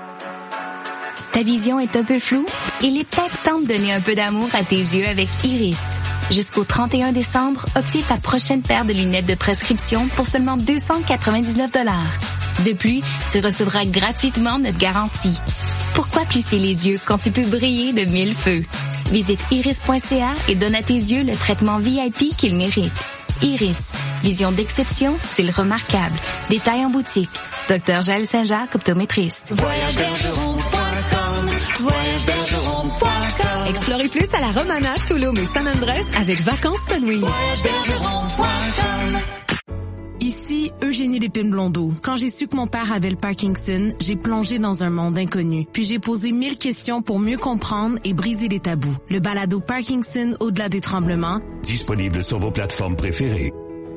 Ta vision est un peu floue? Il est peut-être temps de donner un peu d'amour à tes yeux avec Iris. Jusqu'au 31 décembre, obtiens ta prochaine paire de lunettes de prescription pour seulement 299 $. De plus, tu recevras gratuitement notre garantie. Pourquoi plisser les yeux quand tu peux briller de 1000 feux? Visite iris.ca et donne à tes yeux le traitement VIP qu'ils méritent. Iris. Vision d'exception, style remarquable. Détails en boutique. Dr. Jaël Saint-Jacques, optométriste. Voyagebergeron.com, voyagebergeron.com. Explorez plus à la Romana, Tulum et San Andrés avec Vacances Sunwing. Voyagebergeron.com. Ici, Eugénie Lépine-Blondeau. Quand j'ai su que mon père avait le Parkinson, j'ai plongé dans un monde inconnu. Puis j'ai posé 1000 questions pour mieux comprendre et briser les tabous. Le balado Parkinson au-delà des tremblements. Disponible sur vos plateformes préférées.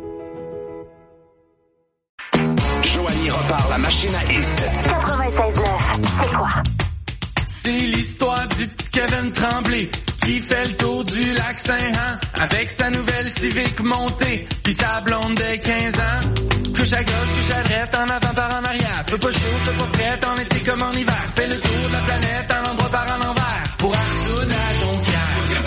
Joanie repart la machine à hit. 96.9, c'est quoi? C'est l'histoire du petit Kevin Tremblay qui fait le tour du lac Saint-Jean avec sa nouvelle Civic montée pis sa blonde de 15 ans. Couche à gauche, couche à droite, en avant par en arrière. Fais pas chaud, fais pas prête, en été comme en hiver. Fais le tour de la planète, en endroit par en envers. Pour Arsoud à Jonquière.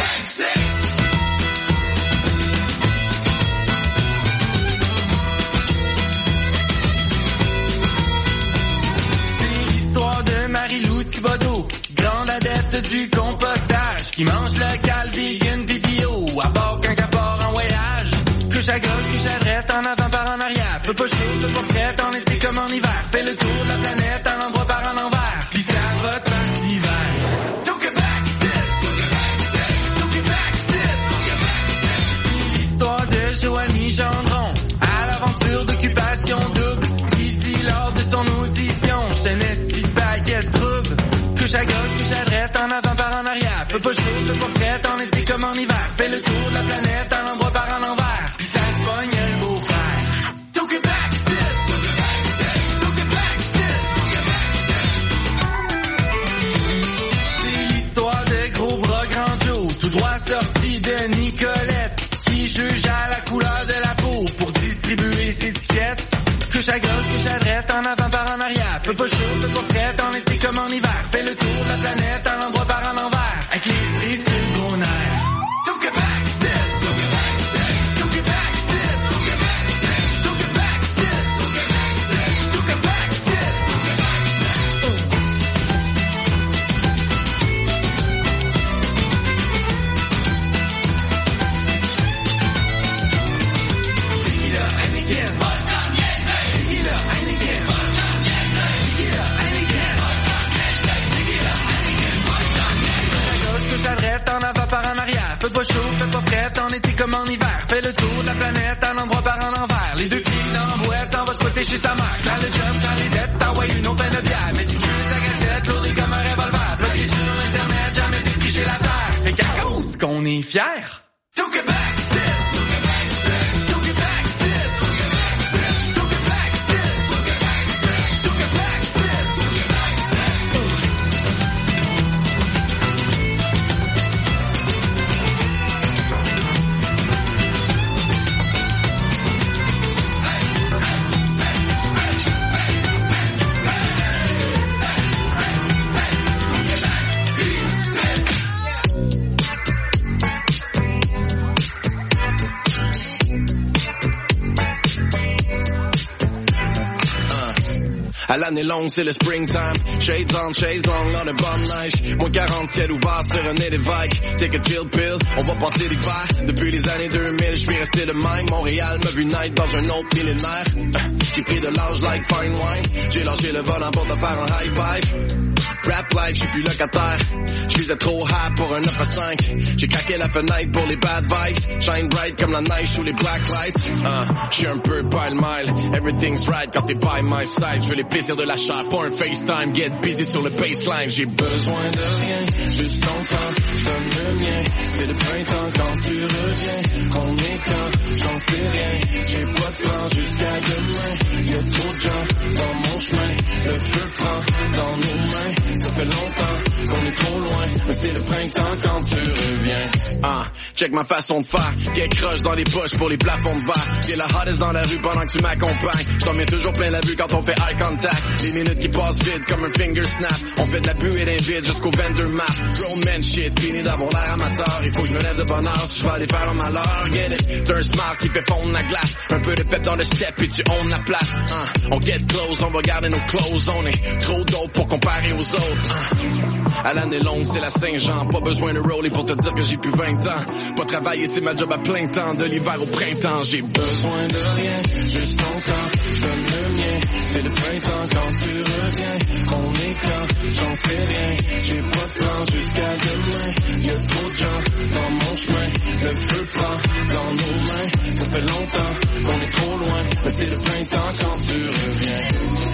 C'est l'histoire de Marie-Lou Thibodeau, grande adepte du compostage, qui mange local, vegan, pis bio, à bord quand elle part en voyage. Couche à gauche, couche à droite, en avant par en arrière. Fais pas chaud, fais pas prête, en été comme en hiver. Fais le tour de la planète, en endroit par en envers. Pis ça va par l'hiver. C'est l'histoire de Joanie Gendron, à l'aventure d'occupation double, qui dit lors de son audition, j'étais un esti de baguette trouble. Couche à gauche, couche à droite, en avant par en arrière. Fais pas chaud, fais pas prête, en été comme en hiver. Fais le tour de la planète, en endroit par en envers. Pis ça se pogne le beau-frère. C'est Couche à gauche, couche à droite, en avant par en arrière. Fais pas chaud, fais pas prête, en été comme en hiver. Fais le tour de la planète, en endroit par en envers. Avec les cerises sur le gros nerf. Don't get back, sit. Don't get back, sit. Don't get back, sit. Don't get back, sit. Don't get back, sit. Don't get back, sit. Don't get back, sit. Don't get back, sit. Tequila, Heineken, vodka, tequila, Heineken, vodka, tequila, Heineken, vodka, tequila, Heineken, vodka. Couche à gauche, couche à droite, en avant par en arrière. Fais pas chaud, fais pas prête, en été comme en hiver. Fais le tour de la planète, en endroit par en envers. Les deux pieds dans la boîte, s'en va squatter chez sa mère. Quand le job, quand les dettes, t'envoies une autre peine de bière. Méticuleuse à cassette, lourdée comme un revolver. Bloqué sur l'internet, jamais défriché la terre. Fait qu'à cause qu'on est fiers. Don't get back, sit. Don't get back, sit. Don't get back, sit. Don't get back, sit. Don't get back, sit. Don't get back, sit. Don't get back, sit. Don't get back, À l'année longue, c'est le springtime. Shades on, shades long, dans de bonne neige. Moins 40 ciel ouvert sur René Lévesque. Take a chill pill, on va passer l'hiver. Depuis les années 2000, je suis resté de même. Montréal m'a vu naître dans un autre millénaire. J'ai pris de l'âge like fine wine. J'ai lâché le volant pour te faire un high five. Rap life, j'suis plus locataire. J'faisais trop high pour un 9 à 5. J'ai craqué la fenêtre pour les bad vibes. Shine bright comme la neige sous les black lights. J'suis un peu pile-mile. Everything's right quand t'es by my side. J'veux les plaisirs de la chair, pas un FaceTime. Get busy sur le baseline. J'ai besoin de rien, juste ton temps. Sonne le mien, c'est le printemps quand tu reviens. On est quand, j'en sais rien. J'ai pas de plan jusqu'à demain. Y'a trop de gens dans mon chemin. Le feu prend dans nos mains. Ça fait longtemps qu'on est trop loin, mais c'est le printemps quand tu reviens. Check ma façon de faire, get crush dans les poches pour les plafonds de verre. T'es la hottest dans la rue pendant que tu m'accompagnes. J't'en mets toujours plein la vue quand on fait eye contact. Les minutes qui passent vite comme un finger snap. On fait de la buée d'invite jusqu'au 22 mars. Grown man shit, fini d'avoir l'air amateur. Il faut que je me lève de bonne heure si je vais aller faire un malheur. Get it, t'as un smile qui fait fondre la glace. Un peu de pep dans le step puis tu own la place. On get close, on va garder nos clothes. On est trop dope pour comparer aux autres. À l'année longue, c'est la Saint-Jean. Pas besoin de roller pour te dire que j'ai plus 20 ans. Pas travailler, c'est ma job à plein temps. De l'hiver au printemps, j'ai besoin de rien. Juste ton temps, je donne le mien. C'est le printemps quand tu reviens. On est quand, j'en sais rien. J'ai pas de plan jusqu'à demain. Y'a trop de gens dans mon chemin. Le feu prend dans nos mains. Ça fait longtemps qu'on est trop loin. Mais c'est le printemps quand tu reviens.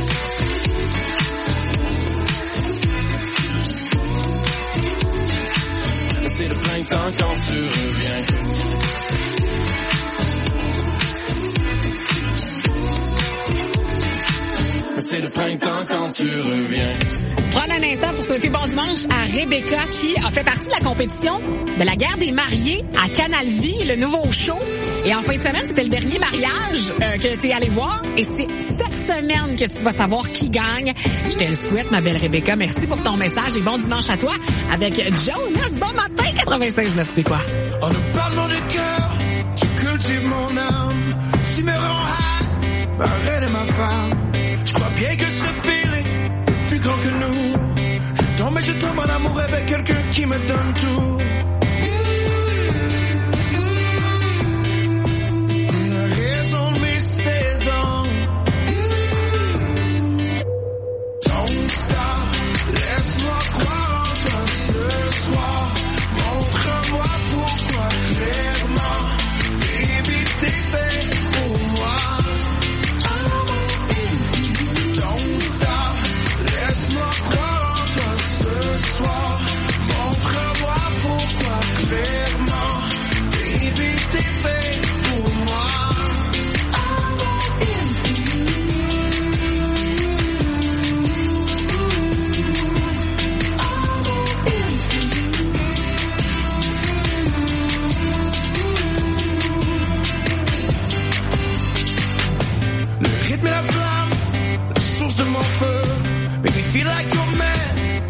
C'est le printemps quand tu reviens. C'est le printemps quand tu reviens. Prendre un instant pour souhaiter bon dimanche à Rebecca qui a fait partie de la compétition de la guerre des mariés à Canal Vie, le nouveau show. Et en fin de semaine, c'était le dernier mariage que tu es allé voir. Et c'est cette semaine que tu vas savoir qui gagne. Je te le souhaite, ma belle Rebecca. Merci pour ton message et bon dimanche à toi avec Jonas. Bon matin, 96.9, c'est quoi? En nous parlant de cœur, tu cultives mon âme. Tu me rends high, ma reine et ma femme. Je crois bien que ce feeling est plus grand que nous. Je tombe en amour avec quelqu'un qui me donne tout. Laisse-moi croire en toi ce soir. Montre-moi pourquoi clairement. Baby, t'es fait pour moi. Don't stop. Laisse-moi croire en toi ce soir. Montre-moi pourquoi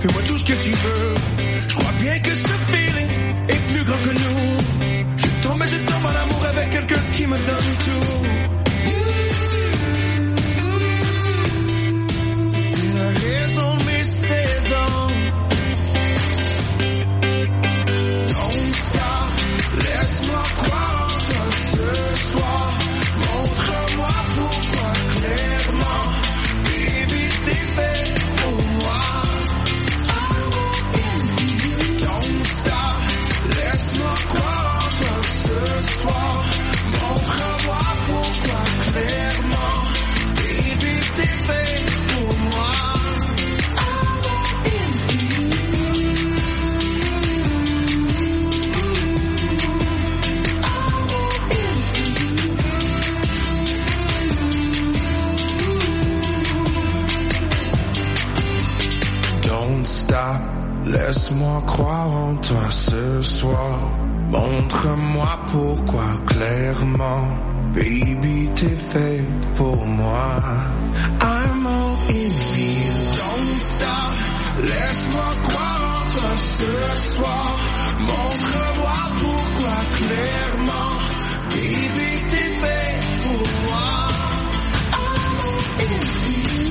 fais-moi tout ce que tu veux. Je crois bien que ce feeling est plus grand que nous. Je tombe en amour avec quelqu'un qui me donne tout. T'es la raison de mes saisons. Don't stop, laisse-moi croire en toi ce soir. Montre-moi pourquoi clairement, baby, t'es fait pour moi. Don't stop, laisse-moi croire en toi ce soir. Montre-moi pourquoi clairement, baby, t'es fait pour moi. Don't stop, laisse-moi croire en toi ce soir. Montre-moi pourquoi clairement, baby, t'es fait pour moi. I'm all in you. Don't stop, laisse-moi croire en toi ce soir. Montre-moi pourquoi clairement, baby, t'es fait pour moi. I'm all in you.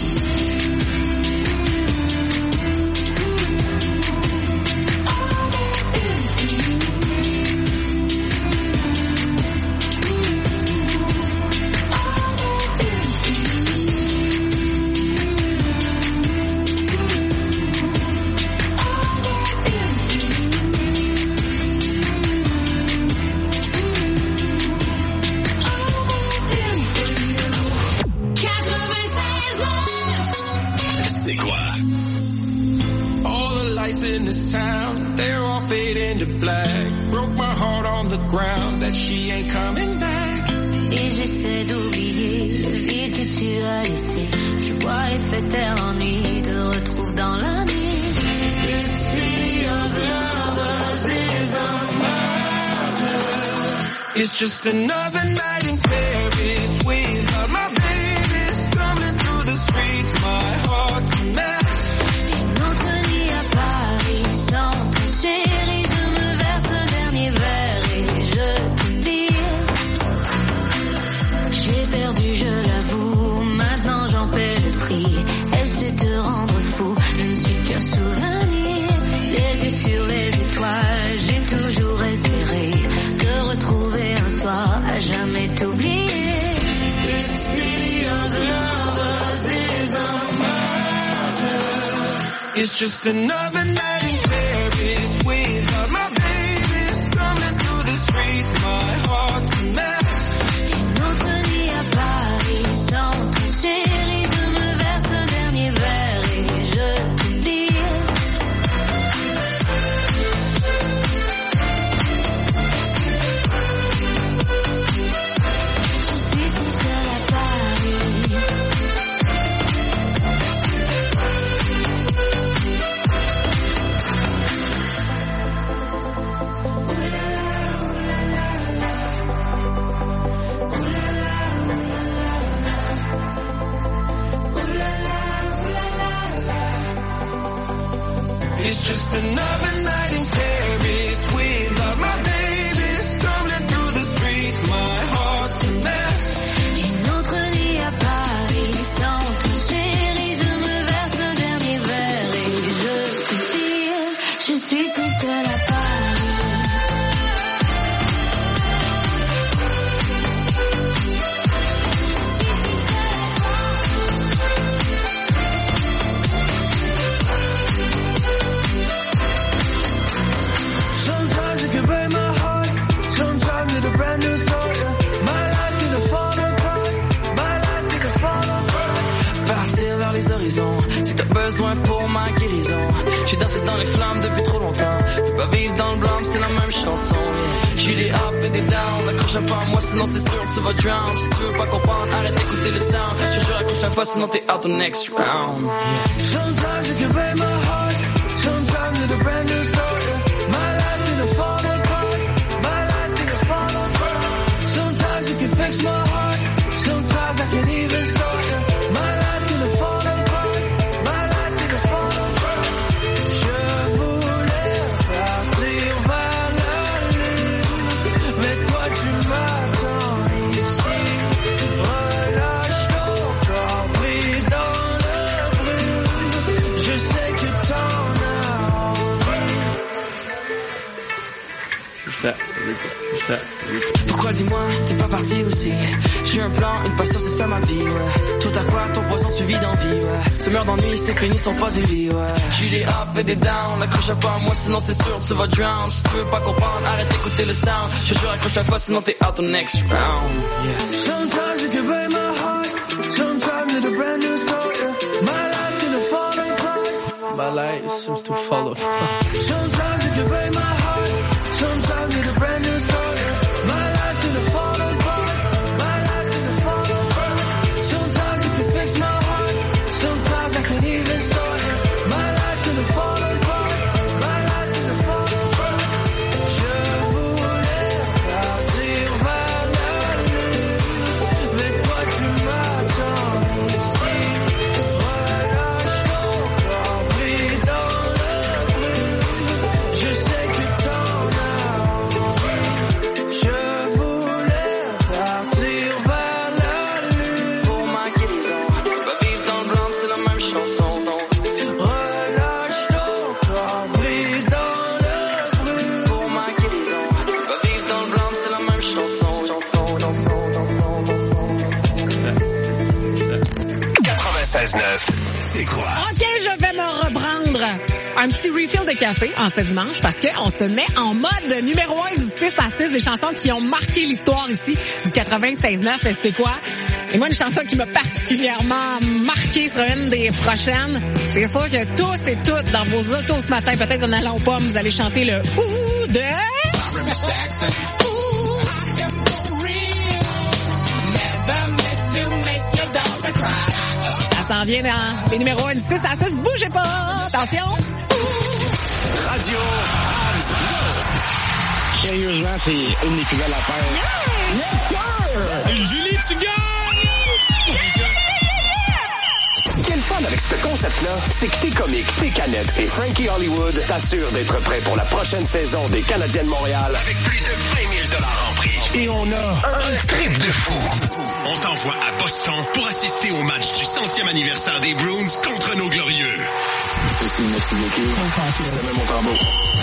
In this town, they're all fading to black. Broke my heart on the ground that she ain't coming back. Et j'essaie d'oublier le vide que tu as laissé. Je bois et fais taire l'ennui, te retrouve dans la nuit. The city of lovers is on my. It's just another night in Paris without my baby. Stumbling through the streets, my heart's a mess. Sans toi chérie, je me verse le dernier verre et je t'oublie. J'ai perdu, je l'avoue, maintenant j'en paie le prix. Elle sait te rendre fou, je ne suis qu'un souvenir. Les yeux sur les étoiles, j'ai toujours espéré te retrouver un soir, à jamais t'oublier. The city of lovers is on my. It's just another night in Paris without my baby. Stumbling through the streets, my heart's a mess. Une autre nuit à Paris, sans toi chérie, je me verse le dernier verre et je t'oublie. Je suis si seule à Paris. It's just another night in Paris without my baby. Stumbling through the streets, my heart's a mess. Une autre nuit à Paris, sans toi chérie, je me verse le dernier verre et je t'oublie. Je suis si seule à Paris. Si t'as besoin pour ma guérison, j'suis dansé dans les flammes depuis trop longtemps. Je peux pas vivre dans le blanc, c'est la même chanson. J'ai des up et des downs, accroche pas à moi sinon c'est sûr tu vas drown. Si tu veux pas comprendre, arrête d'écouter le sound. Je jure accroche pas sinon t'es out the next round. Sometimes you can break my heart, sometimes it's a brand new story. My life's in a fall apart, my life's in a fall apart. Sometimes you can fix my heart, sometimes I can't even start. My life's in a fall apart, my life's in a fall apart. Pourquoi dis-moi, t'es pas parti aussi? J'ai un plan, une passion, c'est ça ma vie, ouais. Tout à quoi, ton poisson, tu vis d'envie, ouais. Se meurt d'ennui, c'est fini, sont pas du lit, ouais. J'ai des up et des down, accroche pas à moi, sinon c'est sûr, tu vas drown. Si tu veux pas comprendre, arrête d'écouter le sound. Je te jure, accroche pas, sinon t'es out the next round, yeah. Sometimes you can break my heart, sometimes it's a brand new start, yeah. My life's in a fall apart. My life seems to fall apart. Sometimes you can break my heart, sometimes it's a brand new start, yeah. My life's in a fall apart. My life's in a fall apart. Sometimes you can fix my heart, sometimes I can't even start, yeah. My life's in a fall apart. My life's in a fall apart. Je voulais partir vers la lune, mais toi tu m'attends ici. Relâche ton corps, pris dans le bruit. Je sais que t'en as envie. Je voulais partir vers la lune. Pour ma guérison, va vivre dans le blanc, c'est la même chanson, donc. Relâche ton corps, pris dans le bruit. Pour ma guérison, va vivre dans le blanc, c'est la même chanson, 96.9, c'est quoi? OK, je vais me reprendre un petit refill de café en ce dimanche parce qu'on se met en mode numéro 1 du 6 à 6 des chansons qui ont marqué l'histoire ici du 96.9. Et c'est quoi? Et moi, une chanson qui m'a particulièrement marqué sera une des prochaines. C'est sûr que tous et toutes dans vos autos ce matin, peut-être en allant aux pommes, vous allez chanter le « Ouh » de... Ça s'en vient dans les numéros 1 du 6 à 6. Bougez pas! Attention! Radio Abs. Sérieusement, c'est une des plus belles affaires. Julie, tu gagnes! Ce qui est le fun avec ce concept-là, c'est que tes comiques, tes canettes et Frankie Hollywood t'assurent d'être prêt pour la prochaine saison des Canadiens de Montréal avec plus de 20 000 $ en prix. Et on a un trip de fou. On t'envoie à Boston pour assister au match du 100e anniversaire des Bruins contre nos glorieux. Ici, merci beaucoup. C'est même mon tambour.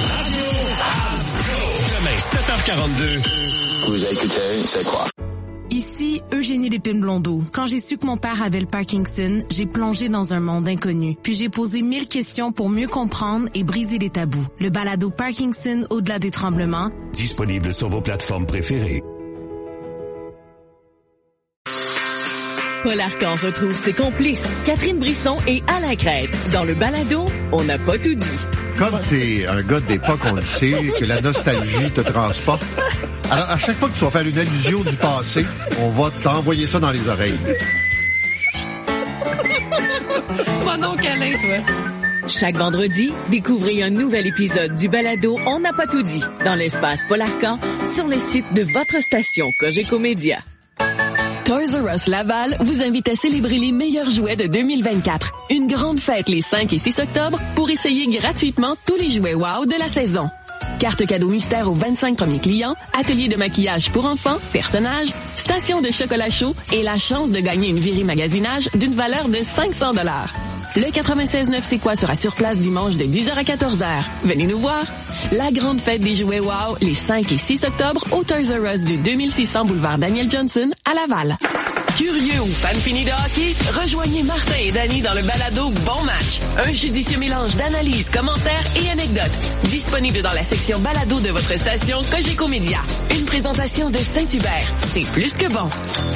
Demain, 7h42. Vous écoutez, c'est quoi? Ici, Eugénie Lépine-Blondeau. Quand j'ai su que mon père avait le Parkinson, j'ai plongé dans un monde inconnu. Puis j'ai posé 1000 questions pour mieux comprendre et briser les tabous. Le balado Parkinson au-delà des tremblements. Disponible sur vos plateformes préférées. Paul Arcan retrouve ses complices, Catherine Brisson et Alain Crête. Dans le balado, on n'a pas tout dit. Comme t'es un gars d'époque, on le sait, que la nostalgie te transporte. Alors, à chaque fois que tu vas faire une allusion du passé, on va t'envoyer ça dans les oreilles. Mon oncle Alain, toi. Chaque vendredi, découvrez un nouvel épisode du balado On n'a pas tout dit dans l'espace Paul Arcan sur le site de votre station Cogeco Média. Toys R Us Laval vous invite à célébrer les meilleurs jouets de 2024. Une grande fête les 5 et 6 octobre pour essayer gratuitement tous les jouets wow de la saison. Carte cadeau mystère aux 25 premiers clients, atelier de maquillage pour enfants, personnages, station de chocolat chaud et la chance de gagner une virée magasinage d'une valeur de 500 $. Le 96.9 C'est quoi sera sur place dimanche de 10h à 14h. Venez nous voir. La grande fête des jouets wow les 5 et 6 octobre au Toys R Us du 2600 boulevard Daniel Johnson à Laval. Curieux ou fan fini de hockey, rejoignez Martin et Danny dans le balado Bon Match. Un judicieux mélange d'analyses, commentaires et anecdotes. Disponible dans la section balado de votre station Cogeco Média. Une présentation de Saint-Hubert. C'est plus que bon.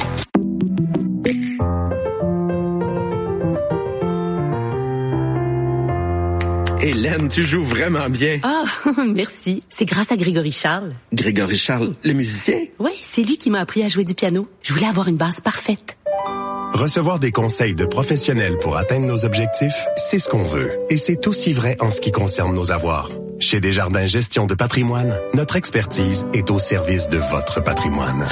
Hélène, tu joues vraiment bien. Ah, merci. C'est grâce à Grégory Charles. Grégory Charles, le musicien? Oui, c'est lui qui m'a appris à jouer du piano. Je voulais avoir une base parfaite. Recevoir des conseils de professionnels pour atteindre nos objectifs, c'est ce qu'on veut. Et c'est aussi vrai en ce qui concerne nos avoirs. Chez Desjardins Gestion de patrimoine, notre expertise est au service de votre patrimoine.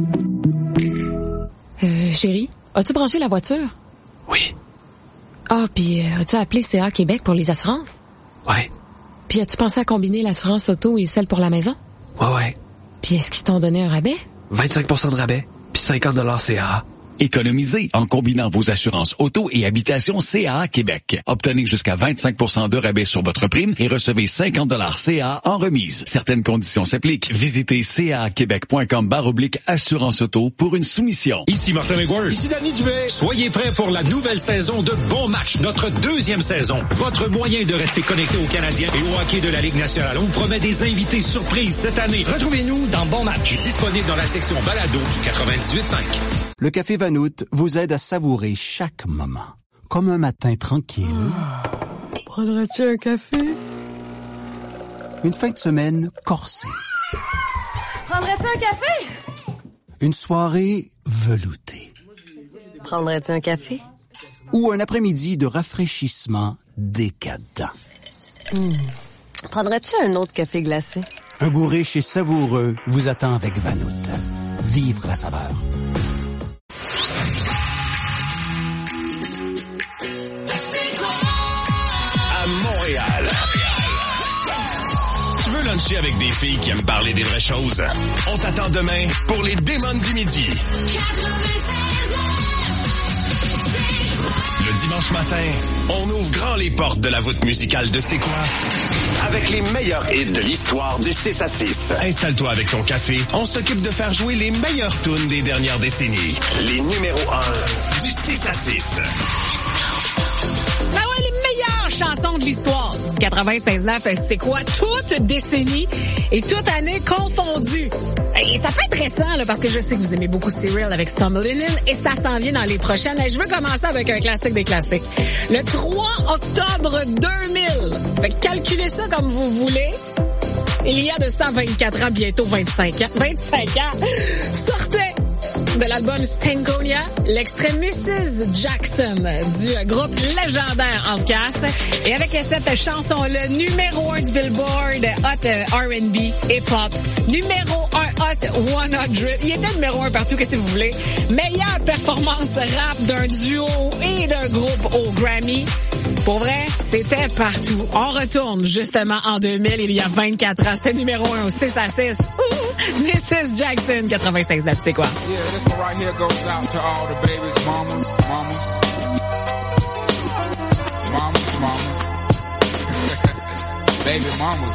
Chérie, as-tu branché la voiture? Oui. Ah, puis as-tu appelé CA Québec pour les assurances? Ouais. Puis as-tu pensé à combiner l'assurance auto et celle pour la maison? Ouais. Puis est-ce qu'ils t'ont donné un rabais? 25% de rabais, puis 50 $ CA. Économisez en combinant vos assurances auto et habitation CAA Québec. Obtenez jusqu'à 25% de rabais sur votre prime et recevez 50 $ CAA en remise. Certaines conditions s'appliquent. Visitez caaquebec.com/assurance auto pour une soumission. Ici Martin McGuire. Ici Danny Dubé. Soyez prêts pour la nouvelle saison de Bon Match, notre deuxième saison. Votre moyen de rester connecté aux Canadiens et au hockey de la Ligue nationale. On vous promet des invités surprises cette année. Retrouvez-nous dans Bon Match, disponible dans la section balado du 98.5. Le Café Vanout vous aide à savourer chaque moment. Comme un matin tranquille. Prendrais-tu un café? Une fin de semaine corsée. Prendrais-tu un café? Une soirée veloutée. Prendrais-tu un café? Ou un après-midi de rafraîchissement décadent. Prendrais-tu un autre café glacé? Un goût riche et savoureux vous attend avec Vanout. Vivre la saveur. À Montréal. Tu veux luncher avec des filles qui aiment parler des vraies choses? On t'attend demain pour les Démons du Midi. Le dimanche matin, on ouvre grand les portes de la voûte musicale de C'est quoi? Avec les meilleurs hits de l'histoire du 6 à 6. Installe-toi avec ton café, on s'occupe de faire jouer les meilleures tunes des dernières décennies. Les numéros 1 du 6 à 6. Ben ouais, les meilleures chansons de l'histoire du 96.9, C'est quoi? Toute décennie et toute année confondue. Et ça peut être récent, là, parce que je sais que vous aimez beaucoup Cyril avec Stumbling In et ça s'en vient dans les prochaines. Et je veux commencer avec un classique des classiques. Le 3 octobre 2000. Fait que calculez ça comme vous voulez. Il y a de 124 ans, bientôt 25 ans. 25 ans! Sortait de l'album Stankonia, l'extrait Mrs. Jackson du groupe légendaire Outkast. Et avec cette chanson-là, numéro 1 du Billboard Hot R&B et Pop, numéro 1 Hot 100. Il était numéro 1 partout, qu'est-ce que vous voulez. Meilleure performance rap d'un duo et d'un groupe au Grammy. Pour vrai, c'était partout. On retourne justement en 2000, il y a 24 ans. C'était numéro 1 au 6 à 6. Mrs. Jackson, 96.9, C'est quoi? Yeah, this one right here goes out to all the babies, mamas. Baby mamas.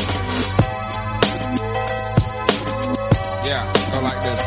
Yeah, go like this.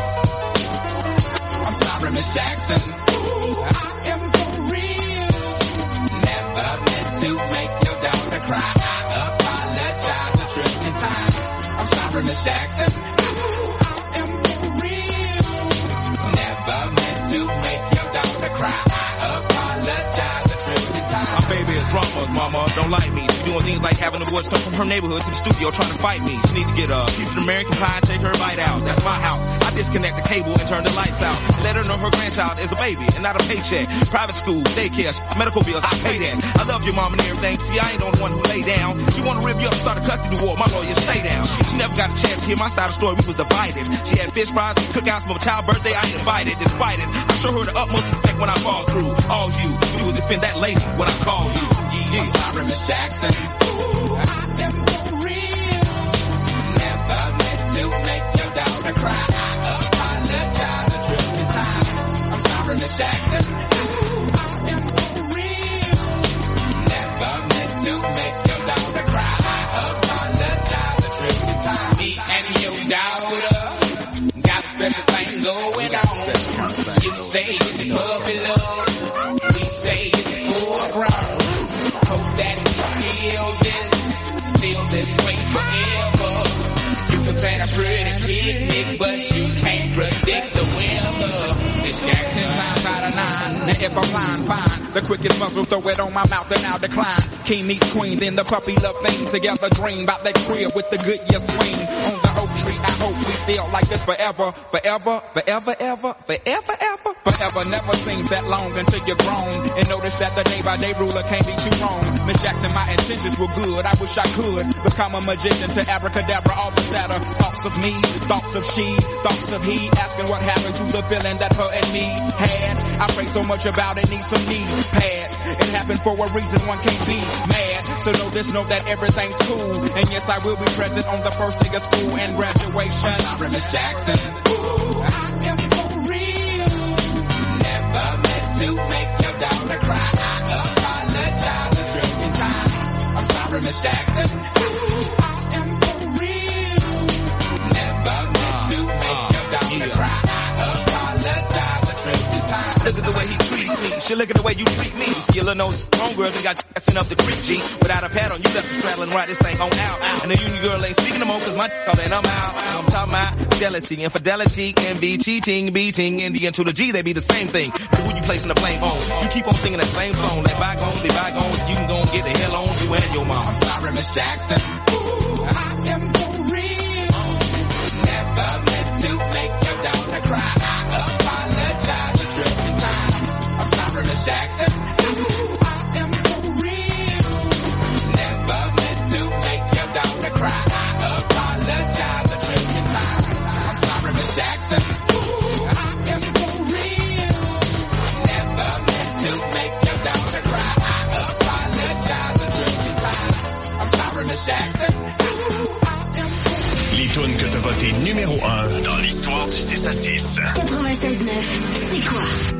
I'm sorry, Miss Jackson. Ooh, I am for real. Never meant to make your daughter cry. I apologize a trillion times. I'm sorry, Miss Jackson. Ooh, I am for real. Never meant to make your daughter cry. I apologize a trillion times. My baby is drama, mama, don't like me. She doing things like having the boys come from her neighborhood to the studio trying to fight me. She need to get a piece of American pie and take her bite out. That's my house. I disconnect the cable and turn the lights out. Let her know her grandchild is a baby and not a paycheck. Private school, daycare, medical bills, I pay that. I love your mom and everything. See, I ain't the only one who lay down. She wanna rip you up, start a custody war. My lawyer, stay down. She never got a chance to hear my side of the story. We was divided. She had fish fries and cookouts for my child's birthday. I ain't invited. Despite it, I show her the utmost respect when I fall through. All you was defend that lady when I call you. Yeah. I'm sorry, Miss Jackson. Ooh, I am for real. Never meant to make your daughter cry. I apologize a trillion times. I'm sorry, Miss Jackson. Ooh, I am for real. Never meant to make your daughter cry. I apologize a trillion times. Me and your daughter got a special thing going on. You say it's puppy love. We say it's full grown. Hope that we feel this way forever. You can plan a pretty picnic, but you can't predict the weather. Miss Jackson times out of 9. Now if I'm lying, fine. The quickest muzzle, throw it on my mouth and I'll decline. King meets queen, then the puppy love thing. Together dream about that crib with the good year swing. On the oak tree, I hope we feel like this forever. Forever, forever, ever, forever, ever. Forever never seems that long until you're grown. And notice that the day-by-day ruler can't be too wrong. Miss Jackson, my intentions were good. I wish I could become a magician to abracadabra all the sadder. Thoughts of me, thoughts of she, thoughts of he. Asking what happened to the feeling that her and me had. I pray so much about it, need some knee pads. It happened for a reason, one can't be mad. So know this, know that everything's cool. And yes, I will be present on the first day of school and graduation. I'm sorry, Miss Jackson. Ooh, I am for real. Look at the way he treats me. She look at the way you treat me. Skillin' those homegirls and got you assin' up the creek, G. Without a pad on, you left the straddle and ride this thing on out. And the union girl ain't speaking no more cause my all and I'm out. I'm talking about jealousy, infidelity, envy, cheating, beating, and the N to the G, they be the same thing. But who you placing the blame on? You keep on singing that same song. Let bygones be bygones. You can go and get the hell on you and your mom. I'm sorry, Miss Jackson. Ooh, I am for real. Never meant to make your daughter cry. I apologize a trillion times. I'm sorry, Miss Jackson. Ooh, I am for real. Never meant to make your daughter cry. I apologize a trillion times. I'm sorry, Miss Jackson. Ooh, I am for real. Never meant to make your daughter cry. I apologize a trillion times. I'm sorry, Miss Jackson. Les tunes que t'as votées numéro 1 dans l'histoire du 6 à 6. 96.9, c'est quoi?